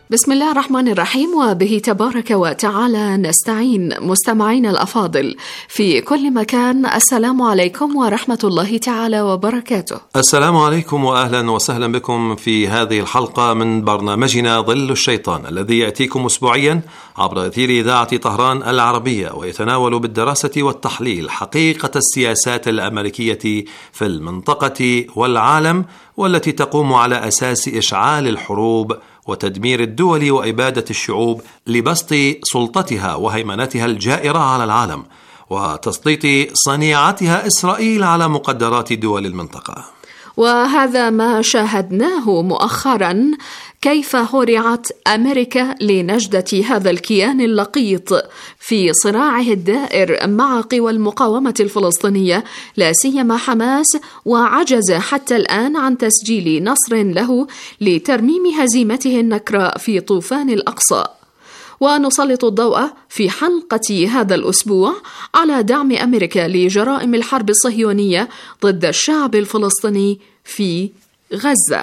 بسم الله الرحمن الرحيم، وبه تبارك وتعالى نستعين. مستمعينا الأفاضل في كل مكان، السلام عليكم ورحمة الله تعالى وبركاته. السلام عليكم وأهلا وسهلا بكم في هذه الحلقة من برنامجنا ظل الشيطان، الذي يأتيكم أسبوعيا عبر أثير إذاعة طهران العربية، ويتناول بالدراسة والتحليل حقيقة السياسات الأمريكية في المنطقة والعالم، والتي تقوم على أساس إشعال الحروب وتدمير الدول وإبادة الشعوب لبسط سلطتها وهيمنتها الجائرة على العالم، وتسليط صنيعتها إسرائيل على مقدرات دول المنطقة. وهذا ما شاهدناه مؤخرا، كيف هرعت أمريكا لنجدة هذا الكيان اللقيط في صراعه الدائر مع قوى المقاومة الفلسطينية، لا سيما حماس، وعجز حتى الآن عن تسجيل نصر له لترميم هزيمته النكراء في طوفان الأقصى. ونسلط الضوء في حلقة هذا الأسبوع على دعم أمريكا لجرائم الحرب الصهيونية ضد الشعب الفلسطيني في غزة.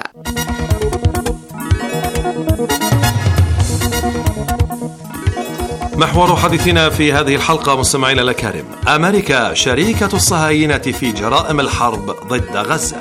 محور حديثنا في هذه الحلقة مستمعينا الأكارم، أمريكا شريكة الصهاينة في جرائم الحرب ضد غزة.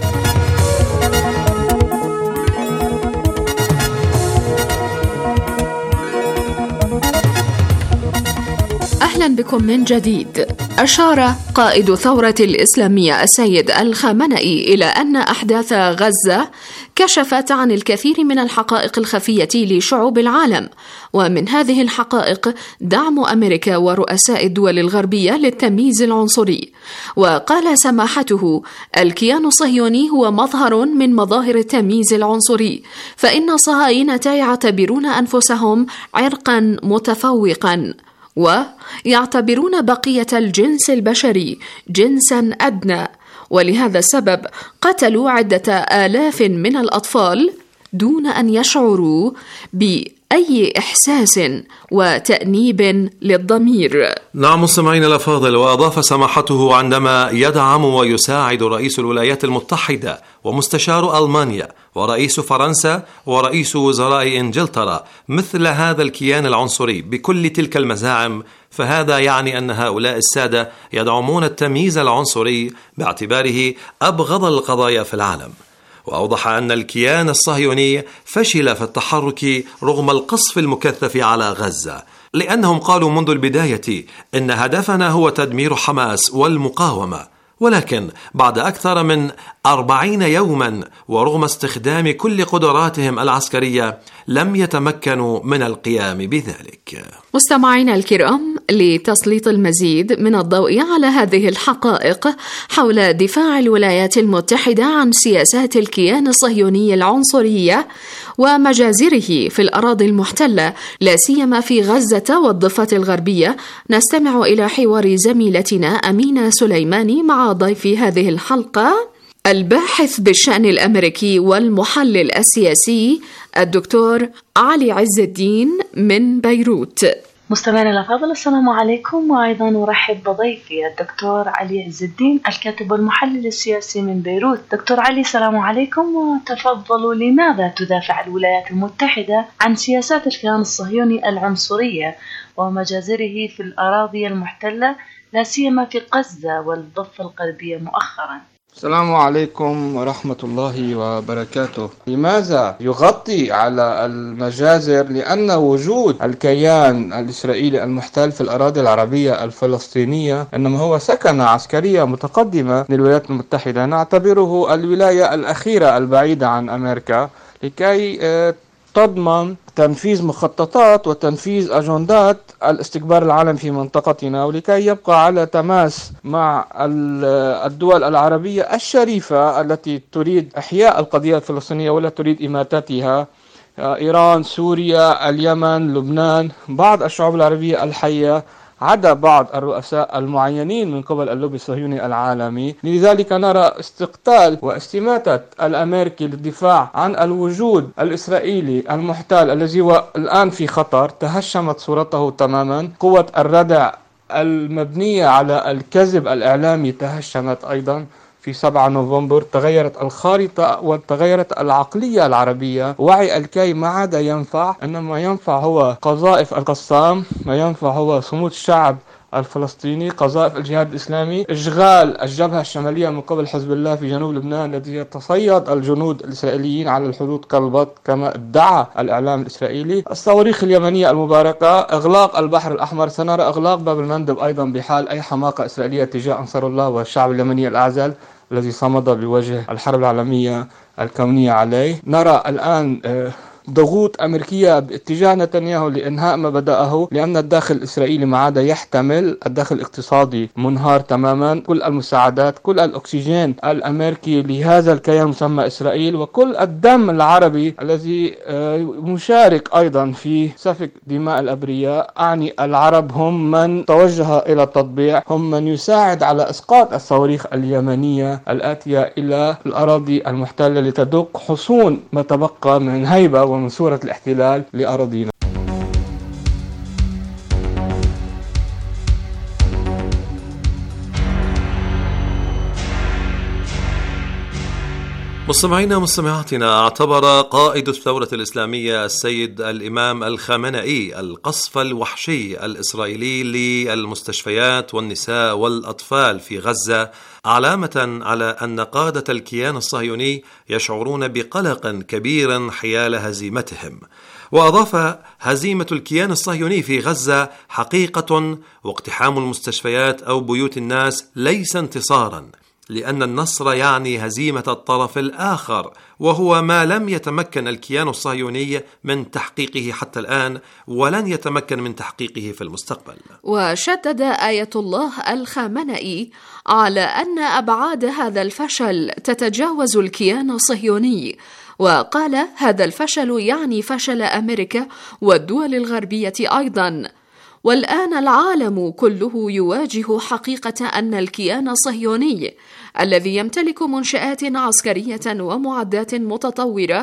أهلا بكم من جديد. أشار قائد الثورة الإسلامية السيد الخامنئي إلى أن أحداث غزة كشفت عن الكثير من الحقائق الخفية لشعوب العالم، ومن هذه الحقائق دعم أمريكا ورؤساء الدول الغربية للتمييز العنصري. وقال سماحته: الكيان الصهيوني هو مظهر من مظاهر التمييز العنصري، فإن الصهاينة يعتبرون أنفسهم عرقا متفوقا، ويعتبرون بقية الجنس البشري جنسا أدنى، ولهذا السبب قتلوا عدة آلاف من الأطفال دون أن يشعروا بأي إحساس وتأنيب للضمير. نعم مستمعين الأفاضل، وأضاف سماحته عندما يدعم ويساعد رئيس الولايات المتحدة ومستشار ألمانيا ورئيس فرنسا ورئيس وزراء إنجلترا مثل هذا الكيان العنصري بكل تلك المزاعم، فهذا يعني أن هؤلاء السادة يدعمون التمييز العنصري باعتباره أبغض القضايا في العالم. وأوضح أن الكيان الصهيوني فشل في التحرك رغم القصف المكثف على غزة، لأنهم قالوا منذ البداية إن هدفنا هو تدمير حماس والمقاومة، ولكن بعد أكثر من 40 يوما ورغم استخدام كل قدراتهم العسكرية لم يتمكنوا من القيام بذلك. مستمعينا الكرام، لتسليط المزيد من الضوء على هذه الحقائق حول دفاع الولايات المتحدة عن سياسات الكيان الصهيوني العنصرية ومجازره في الأراضي المحتلة، لا سيما في غزة والضفة الغربية، نستمع إلى حوار زميلتنا أمينة سليماني مع ضيف هذه الحلقة، الباحث بالشأن الأمريكي والمحلل السياسي الدكتور علي عز الدين من بيروت. مستمعينا الأفاضل، السلام عليكم، وأيضا أرحب بضيفي الدكتور علي عز الدين الكاتب والمحلل السياسي من بيروت. دكتور علي، السلام عليكم، وتفضلوا. لماذا تدافع الولايات المتحدة عن سياسات الكيان الصهيوني العنصرية ومجازره في الأراضي المحتلة، لا سيما في غزة والضفة الغربية مؤخرا؟ السلام عليكم ورحمة الله وبركاته. لماذا يغطي على المجازر؟ لأن وجود الكيان الإسرائيلي المحتل في الأراضي العربية الفلسطينية إنما هو سكنة عسكرية متقدمة للولايات المتحدة، نعتبره الولاية الأخيرة البعيدة عن أمريكا لكي تضمن تنفيذ مخططات وتنفيذ أجندات الاستكبار العالمي في منطقتنا، ولكي يبقى على تماس مع الدول العربية الشريفة التي تريد إحياء القضية الفلسطينية ولا تريد إماتتها، إيران، سوريا، اليمن، لبنان، بعض الشعوب العربية الحية، عدا بعض الرؤساء المعينين من قبل اللوبي الصهيوني العالمي. لذلك نرى استقتال واستماتة الأمريكي للدفاع عن الوجود الإسرائيلي المحتل الذي هو الآن في خطر. تهشمت صورته تماما، قوة الردع المبنية على الكذب الإعلامي تهشمت أيضا في في 7 نوفمبر تغيرت الخارطة وتغيرت العقلية العربية. وعي الكي ما عاد ينفع، إنما ينفع هو قذائف القسام، ما ينفع هو صمود الشعب الفلسطيني، قذائف الجهاد الإسلامي، إشغال الجبهة الشمالية من قبل حزب الله في جنوب لبنان الذي يتصيد الجنود الإسرائيليين على الحدود كالبط كما ادعى الإعلام الإسرائيلي، الصواريخ اليمنية المباركة، إغلاق البحر الأحمر. سنرى إغلاق باب المندب أيضا بحال أي حماقة إسرائيلية تجاه أنصار الله والشعب اليمني الأعزل الذي صمد بوجه الحرب العالمية الكونية عليه. نرى الآن ضغوط أمريكية باتجاه نتنياهو لإنهاء ما بدأه، لأن الداخل الإسرائيلي ما عاد يحتمل، الداخل الاقتصادي منهار تماما، كل المساعدات، كل الأكسجين الأمريكي لهذا الكيان المسمى إسرائيل، وكل الدم العربي الذي مشارك أيضا في سفك دماء الأبرياء. أعني العرب هم من توجه إلى التطبيع، هم من يساعد على إسقاط الصواريخ اليمنية الآتية إلى الأراضي المحتلة لتدق حصون ما تبقى من هيبة ومن صورة الاحتلال لأراضينا. مستمعينا مستمعاتنا، اعتبر قائد الثورة الإسلامية السيد الإمام الخامنئي القصف الوحشي الإسرائيلي للمستشفيات والنساء والأطفال في غزة علامة على أن قادة الكيان الصهيوني يشعرون بقلق كبير حيال هزيمتهم. وأضاف: هزيمة الكيان الصهيوني في غزة حقيقة، واقتحام المستشفيات أو بيوت الناس ليس انتصارا، لأن النصر يعني هزيمة الطرف الآخر، وهو ما لم يتمكن الكيان الصهيوني من تحقيقه حتى الآن، ولن يتمكن من تحقيقه في المستقبل. وشدد آية الله الخامنئي على أن أبعاد هذا الفشل تتجاوز الكيان الصهيوني، وقال: هذا الفشل يعني فشل أمريكا والدول الغربية أيضا، والآن العالم كله يواجه حقيقة أن الكيان الصهيوني الذي يمتلك منشآت عسكرية ومعدات متطورة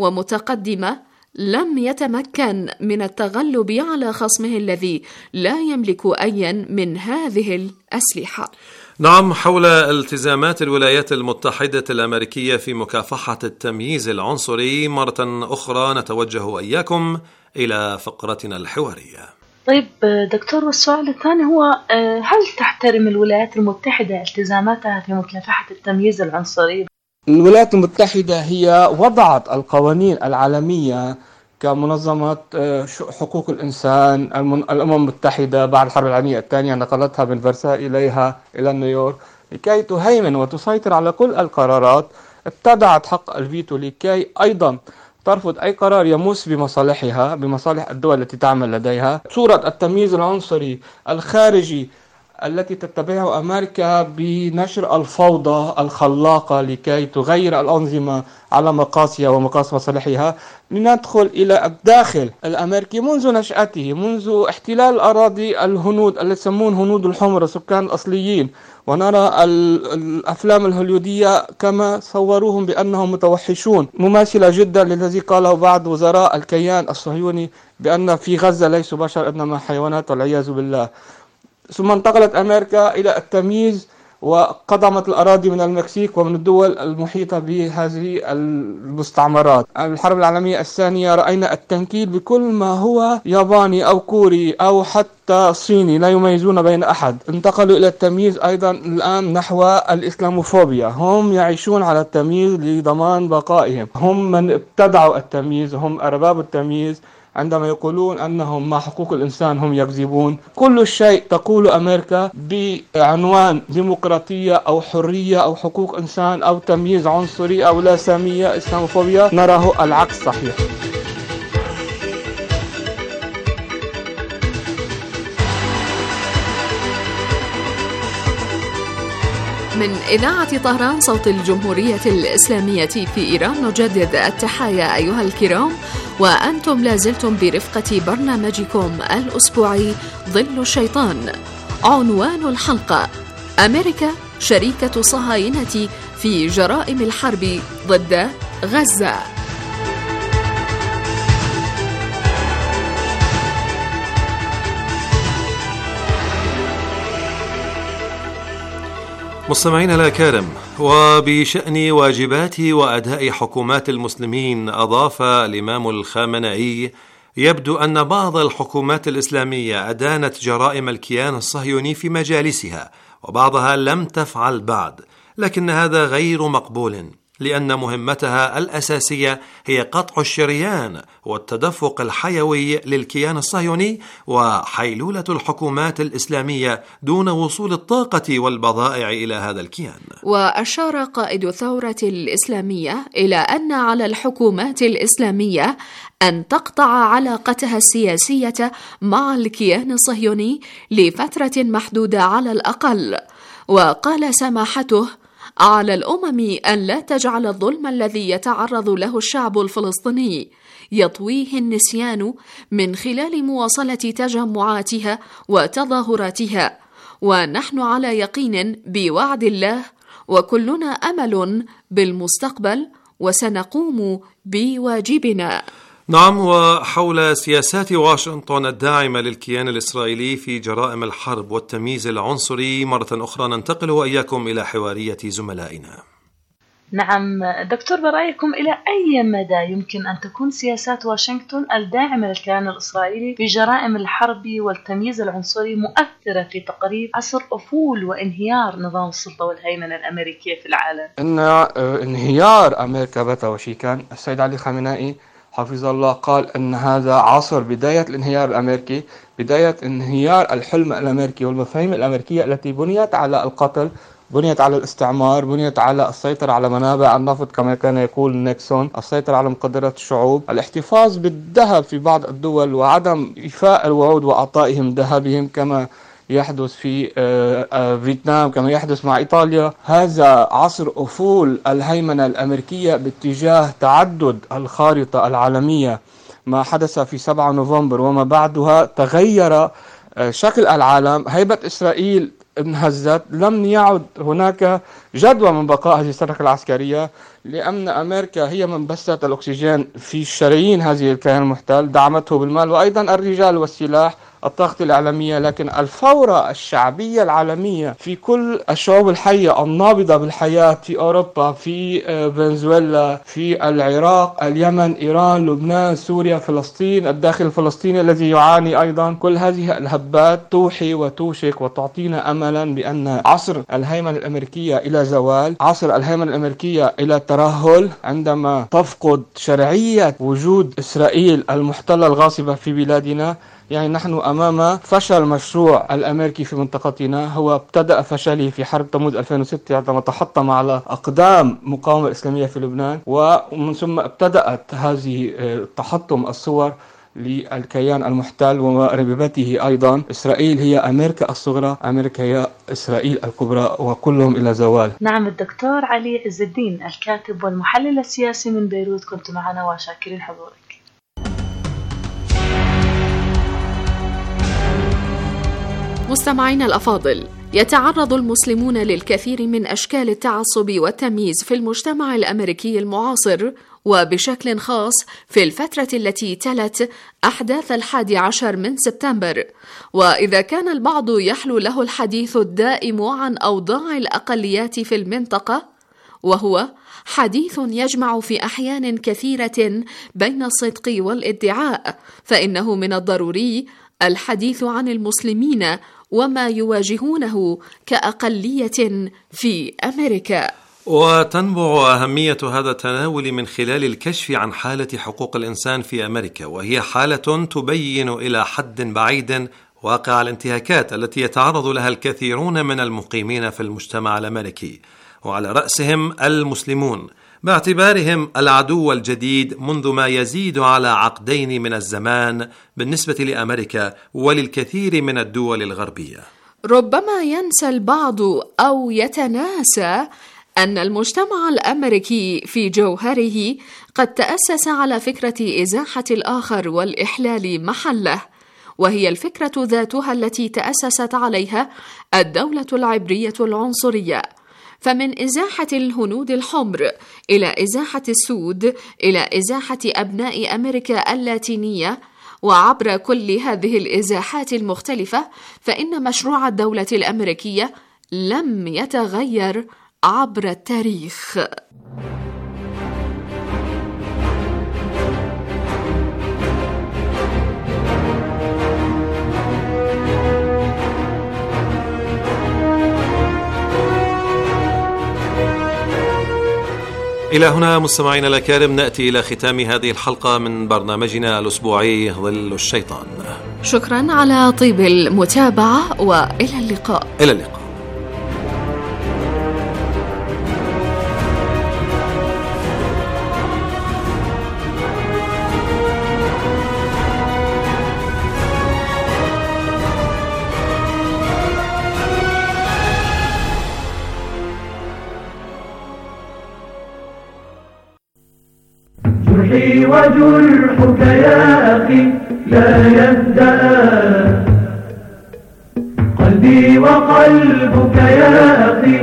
ومتقدمة لم يتمكن من التغلب على خصمه الذي لا يملك أي من هذه الأسلحة. نعم، حول التزامات الولايات المتحدة الأمريكية في مكافحة التمييز العنصري مرة أخرى نتوجه وإياكم إلى فقرتنا الحوارية. طيب دكتور، والسؤال الثاني هو هل تحترم الولايات المتحدة التزاماتها في مكافحة التمييز العنصري؟ الولايات المتحدة هي وضعت القوانين العالمية كمنظمة حقوق الإنسان. الأمم المتحدة بعد الحرب العالمية الثانية نقلتها من فرساي إلى نيويورك لكي تهيمن وتسيطر على كل القرارات. ابتدعت حق الفيتو لكي أيضا ترفض أي قرار يمس بمصالحها، بمصالح الدول التي تعمل لديها. صورة التمييز العنصري الخارجي التي تتبعه أمريكا بنشر الفوضى الخلاقة لكي تغير الأنظمة على مقاسها ومقاس مصالحها. لندخل إلى الداخل الأمريكي منذ نشأته، منذ احتلال الأراضي الهنود التي يسمون هنود الحمر السكان الأصليين، ونرى الأفلام الهوليودية كما صوروهم بأنهم متوحشون، مماثلة جدا للذي قاله بعض وزراء الكيان الصهيوني بأن في غزة ليسوا بشر إنما حيوانات والعياذ بالله. ثم انتقلت أمريكا إلى التمييز وقدمت الأراضي من المكسيك ومن الدول المحيطة بهذه المستعمرات. الحرب العالمية الثانية رأينا التنكيل بكل ما هو ياباني أو كوري أو حتى صيني، لا يميزون بين أحد. انتقلوا إلى التمييز أيضا الآن نحو الإسلاموفوبيا، هم يعيشون على التمييز لضمان بقائهم، هم من ابتدعوا التمييز، هم أرباب التمييز. عندما يقولون أنهم مع حقوق الإنسان هم يكذبون. كل شيء تقول أمريكا بعنوان ديمقراطية أو حرية أو حقوق إنسان أو تمييز عنصري أو لا سامية إسلاموفوبيا، نراه العكس صحيح. من إذاعة طهران صوت الجمهورية الإسلامية في إيران نجدد التحايا أيها الكرام، وأنتم لازلتم برفقة برنامجكم الأسبوعي ظل الشيطان. عنوان الحلقة: أمريكا شريكة صهاينة في جرائم الحرب ضد غزة. مستمعينا الأكارم، وبشأن واجبات وأداء حكومات المسلمين، أضاف الإمام الخامنئي: يبدو أن بعض الحكومات الإسلامية أدانت جرائم الكيان الصهيوني في مجالسها، وبعضها لم تفعل بعد، لكن هذا غير مقبول، لأن مهمتها الأساسية هي قطع الشريان والتدفق الحيوي للكيان الصهيوني وحيلولة الحكومات الإسلامية دون وصول الطاقة والبضائع إلى هذا الكيان. وأشار قائد الثورة الإسلامية إلى أن على الحكومات الإسلامية أن تقطع علاقتها السياسية مع الكيان الصهيوني لفترة محدودة على الأقل. وقال سماحته: على الأمم أن لا تجعل الظلم الذي يتعرض له الشعب الفلسطيني يطويه النسيان من خلال مواصلة تجمعاتها وتظاهراتها، ونحن على يقين بوعد الله، وكلنا أمل بالمستقبل، وسنقوم بواجبنا. نعم، وحول سياسات واشنطن الداعمة للكيان الإسرائيلي في جرائم الحرب والتمييز العنصري مرة أخرى ننتقل وإياكم إلى حوارية زملائنا. نعم دكتور، برأيكم إلى أي مدى يمكن أن تكون سياسات واشنطن الداعمة للكيان الإسرائيلي في جرائم الحرب والتمييز العنصري مؤثرة في تقريب عصر أفول وانهيار نظام السلطة والهيمنة الأمريكية في العالم؟ إن انهيار أمريكا بتا وشيكا، السيد علي خامنئي حفظ الله قال أن هذا عصر بداية الانهيار الأمريكي، بداية انهيار الحلم الأمريكي والمفاهيم الأمريكية التي بنيت على القتل، بنيت على الاستعمار، بنيت على السيطرة على منابع النفط كما كان يقول نيكسون، السيطرة على مقدرات الشعوب، الاحتفاظ بالذهب في بعض الدول وعدم إيفاء الوعود وعطائهم ذهبهم كما يحدث في فيتنام، كما يحدث مع إيطاليا. هذا عصر أفول الهيمنة الأمريكية باتجاه تعدد الخارطة العالمية. ما حدث في 7 نوفمبر وما بعدها تغير شكل العالم، هيبة إسرائيل انهزت، لم يعد هناك جدوى من بقاء هذه الشركة العسكرية، لأن أمريكا هي من بثت الأكسجين في شرايين هذه الكيان المحتل، دعمته بالمال وأيضا الرجال والسلاح، الطاقة الإعلامية. لكن الفورة الشعبية العالمية في كل الشعوب الحية النابضة بالحياة في أوروبا، في فنزويلا، في العراق، اليمن، إيران، لبنان، سوريا، فلسطين، الداخل الفلسطيني الذي يعاني أيضا، كل هذه الهبات توحي وتوشك وتعطينا أملا بأن عصر الهيمنة الأمريكية إلى زوال، عصر الهيمنة الأمريكية إلى ترهل، عندما تفقد شرعية وجود إسرائيل المحتلة الغاصبة في بلادنا. يعني نحن أمام فشل مشروع الأمريكي في منطقتنا، هو ابتدأ فشله في حرب تموز 2006 عندما تحطم على أقدام مقاومة إسلامية في لبنان، ومن ثم ابتدأت هذه تحطم الصور للكيان المحتل وربيبته أيضا. إسرائيل هي أمريكا الصغرى، أمريكا هي إسرائيل الكبرى، وكلهم إلى زوال. نعم الدكتور علي عز الدين الكاتب والمحلل السياسي من بيروت، كنت معنا وشاكرين حضورك. مستمعينا الأفاضل، يتعرض المسلمون للكثير من أشكال التعصب والتمييز في المجتمع الأمريكي المعاصر، وبشكل خاص في الفترة التي تلت أحداث 11 من سبتمبر. وإذا كان البعض يحلو له الحديث الدائم عن أوضاع الأقليات في المنطقة، وهو حديث يجمع في أحيان كثيرة بين الصدق والادعاء، فإنه من الضروري الحديث عن المسلمين وما يواجهونه كأقلية في أمريكا. وتنبع أهمية هذا التناول من خلال الكشف عن حالة حقوق الإنسان في أمريكا، وهي حالة تبين إلى حد بعيد واقع الانتهاكات التي يتعرض لها الكثيرون من المقيمين في المجتمع الأمريكي، وعلى رأسهم المسلمون، باعتبارهم العدو الجديد منذ ما يزيد على عقدين من الزمان بالنسبة لأمريكا وللكثير من الدول الغربية. ربما ينسى البعض أو يتناسى أن المجتمع الأمريكي في جوهره قد تأسس على فكرة إزاحة الآخر والإحلال محله، وهي الفكرة ذاتها التي تأسست عليها الدولة العبرية العنصرية. فمن إزاحة الهنود الحمر إلى إزاحة السود إلى إزاحة أبناء أمريكا اللاتينية، وعبر كل هذه الإزاحات المختلفة فإن مشروع الدولة الأمريكية لم يتغير عبر التاريخ. إلى هنا مستمعينا الأكارم نأتي إلى ختام هذه الحلقة من برنامجنا الأسبوعي ظل الشيطان. شكرا على طيب المتابعة وإلى اللقاء. إلى اللقاء. جرحي وجرحك يا أخي لا يهدأ، قلبي وقلبك يا أخي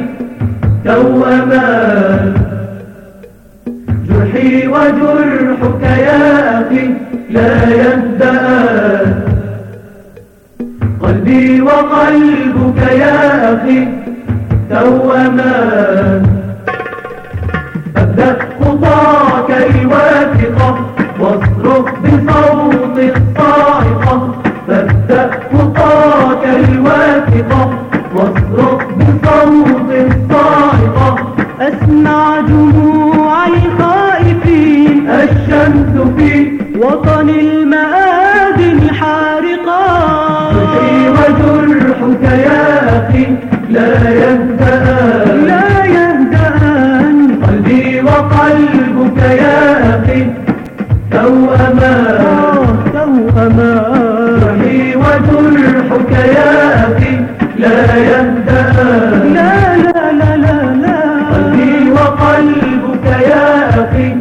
توأمان. جرحي وجرحك يا أخي لا يهدأ، قلبي وقلبك يا أخي توأمان. أبدأ خطاك الواثقة واصرخ بصوت الصاعقة، فابدأ خطاك الواثقة واصرخ بصوت الصاعقة. أسمع دموع الخائفين، الشمس في وطن المآذن حارقة. جرحي وجرحك يا أخي لا يهدأان، لا يهدأان، قلبي وقلبك يا أخي توأمان، توأمان. جرحي وجرحك يا أخي لا يهدأان، لا لا لا لا لا، قلبي وقلبك يا أخي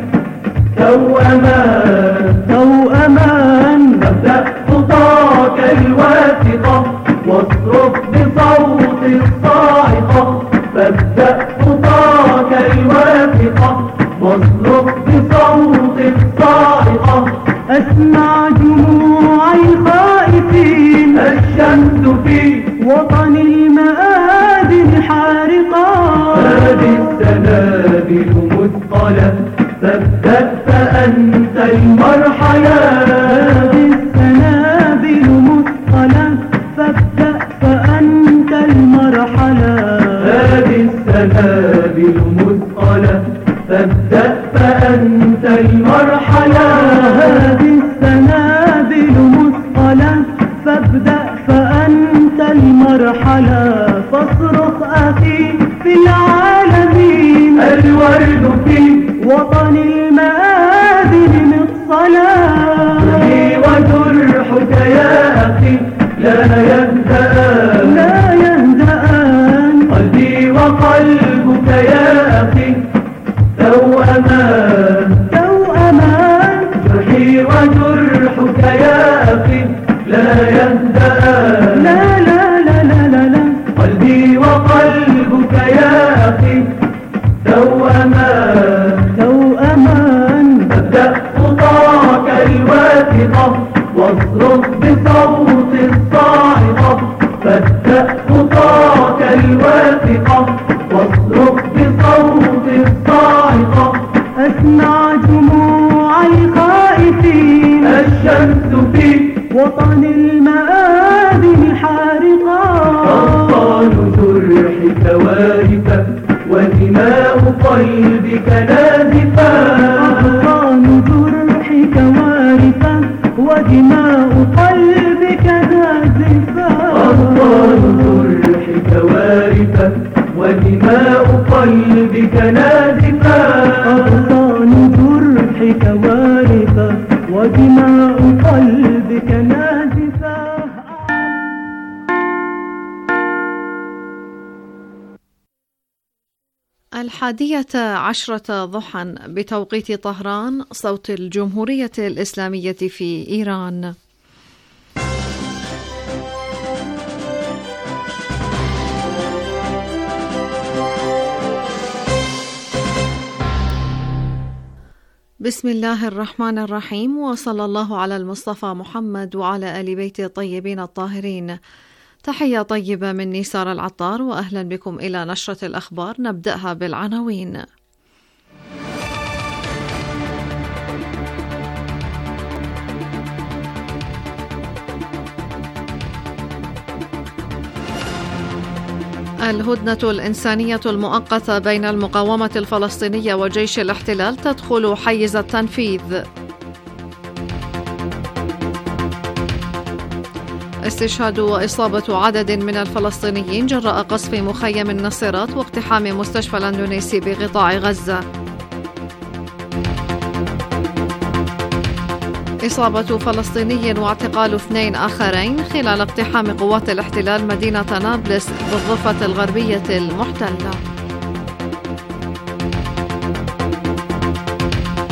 توأمان، توأمان. ابدأ خطاك الواثقة واصرخ بصوت الصاعقة، فابدأ خطاك الواثقة واصرخ بصوت الصاعقة. أسمع دموع الخائفين، الشمس في وطن المآذن حارقة. هذه السنابل مثقلة فابدأ فأنت المرحلة. هذه السنابل مثقلة فابدأ فأنت المرحلة. هذه السنابل مثقلة فابدأ فأنت المرحلة. هذه السنابل مثقلة فابدأ فأنت المرحلة. فاصرخ أخي في العالمين، الورد في وطن المآذن مفصلا. جرحي وجرحك يا أخي لا يهدأان، لا يهدأان، قلبي وقلبك يا أخي توأمان، توأمان. جرحي وجرحك يا أخي لا يهدأان، لا لا لا لا لا لا، قلبي وقلبك يا أخي توأمان، توأمان. ابدأ خطاك الواثقة واصرخ بصوت الصاعقة، فابدأ خطاك الواثقة واصرخ بصوت الصاعقة. أسمع دموع الخائفين، الشمس في وطن المآذن حارقة. أبطال جرحك وارفة ودماء قلبك نازفة. أبطال جرحك وارفة ودماء قلبك نازفة. أبطال جرحك وارفة ودماء قلبك نازفة. أبطال جرحك وارفة ودماء قلبك نازفة. الحادية ضحى بتوقيت طهران، صوت الجمهورية الإسلامية في إيران. بسم الله الرحمن الرحيم، وصلى الله على المصطفى محمد وعلى آل بيته الطيبين الطاهرين. تحية طيبة مني سارة العطار، وأهلا بكم إلى نشرة الأخبار. نبدأها بالعناوين. الهدنة الإنسانية المؤقتة بين المقاومة الفلسطينية وجيش الاحتلال تدخل حيز التنفيذ. استشهاد وإصابة عدد من الفلسطينيين جراء قصف مخيم النصيرات واقتحام مستشفى الأندونيسي بقطاع غزة. إصابة فلسطيني واعتقال 2 آخرين خلال اقتحام قوات الاحتلال مدينة نابلس بالضفة الغربية المحتلة.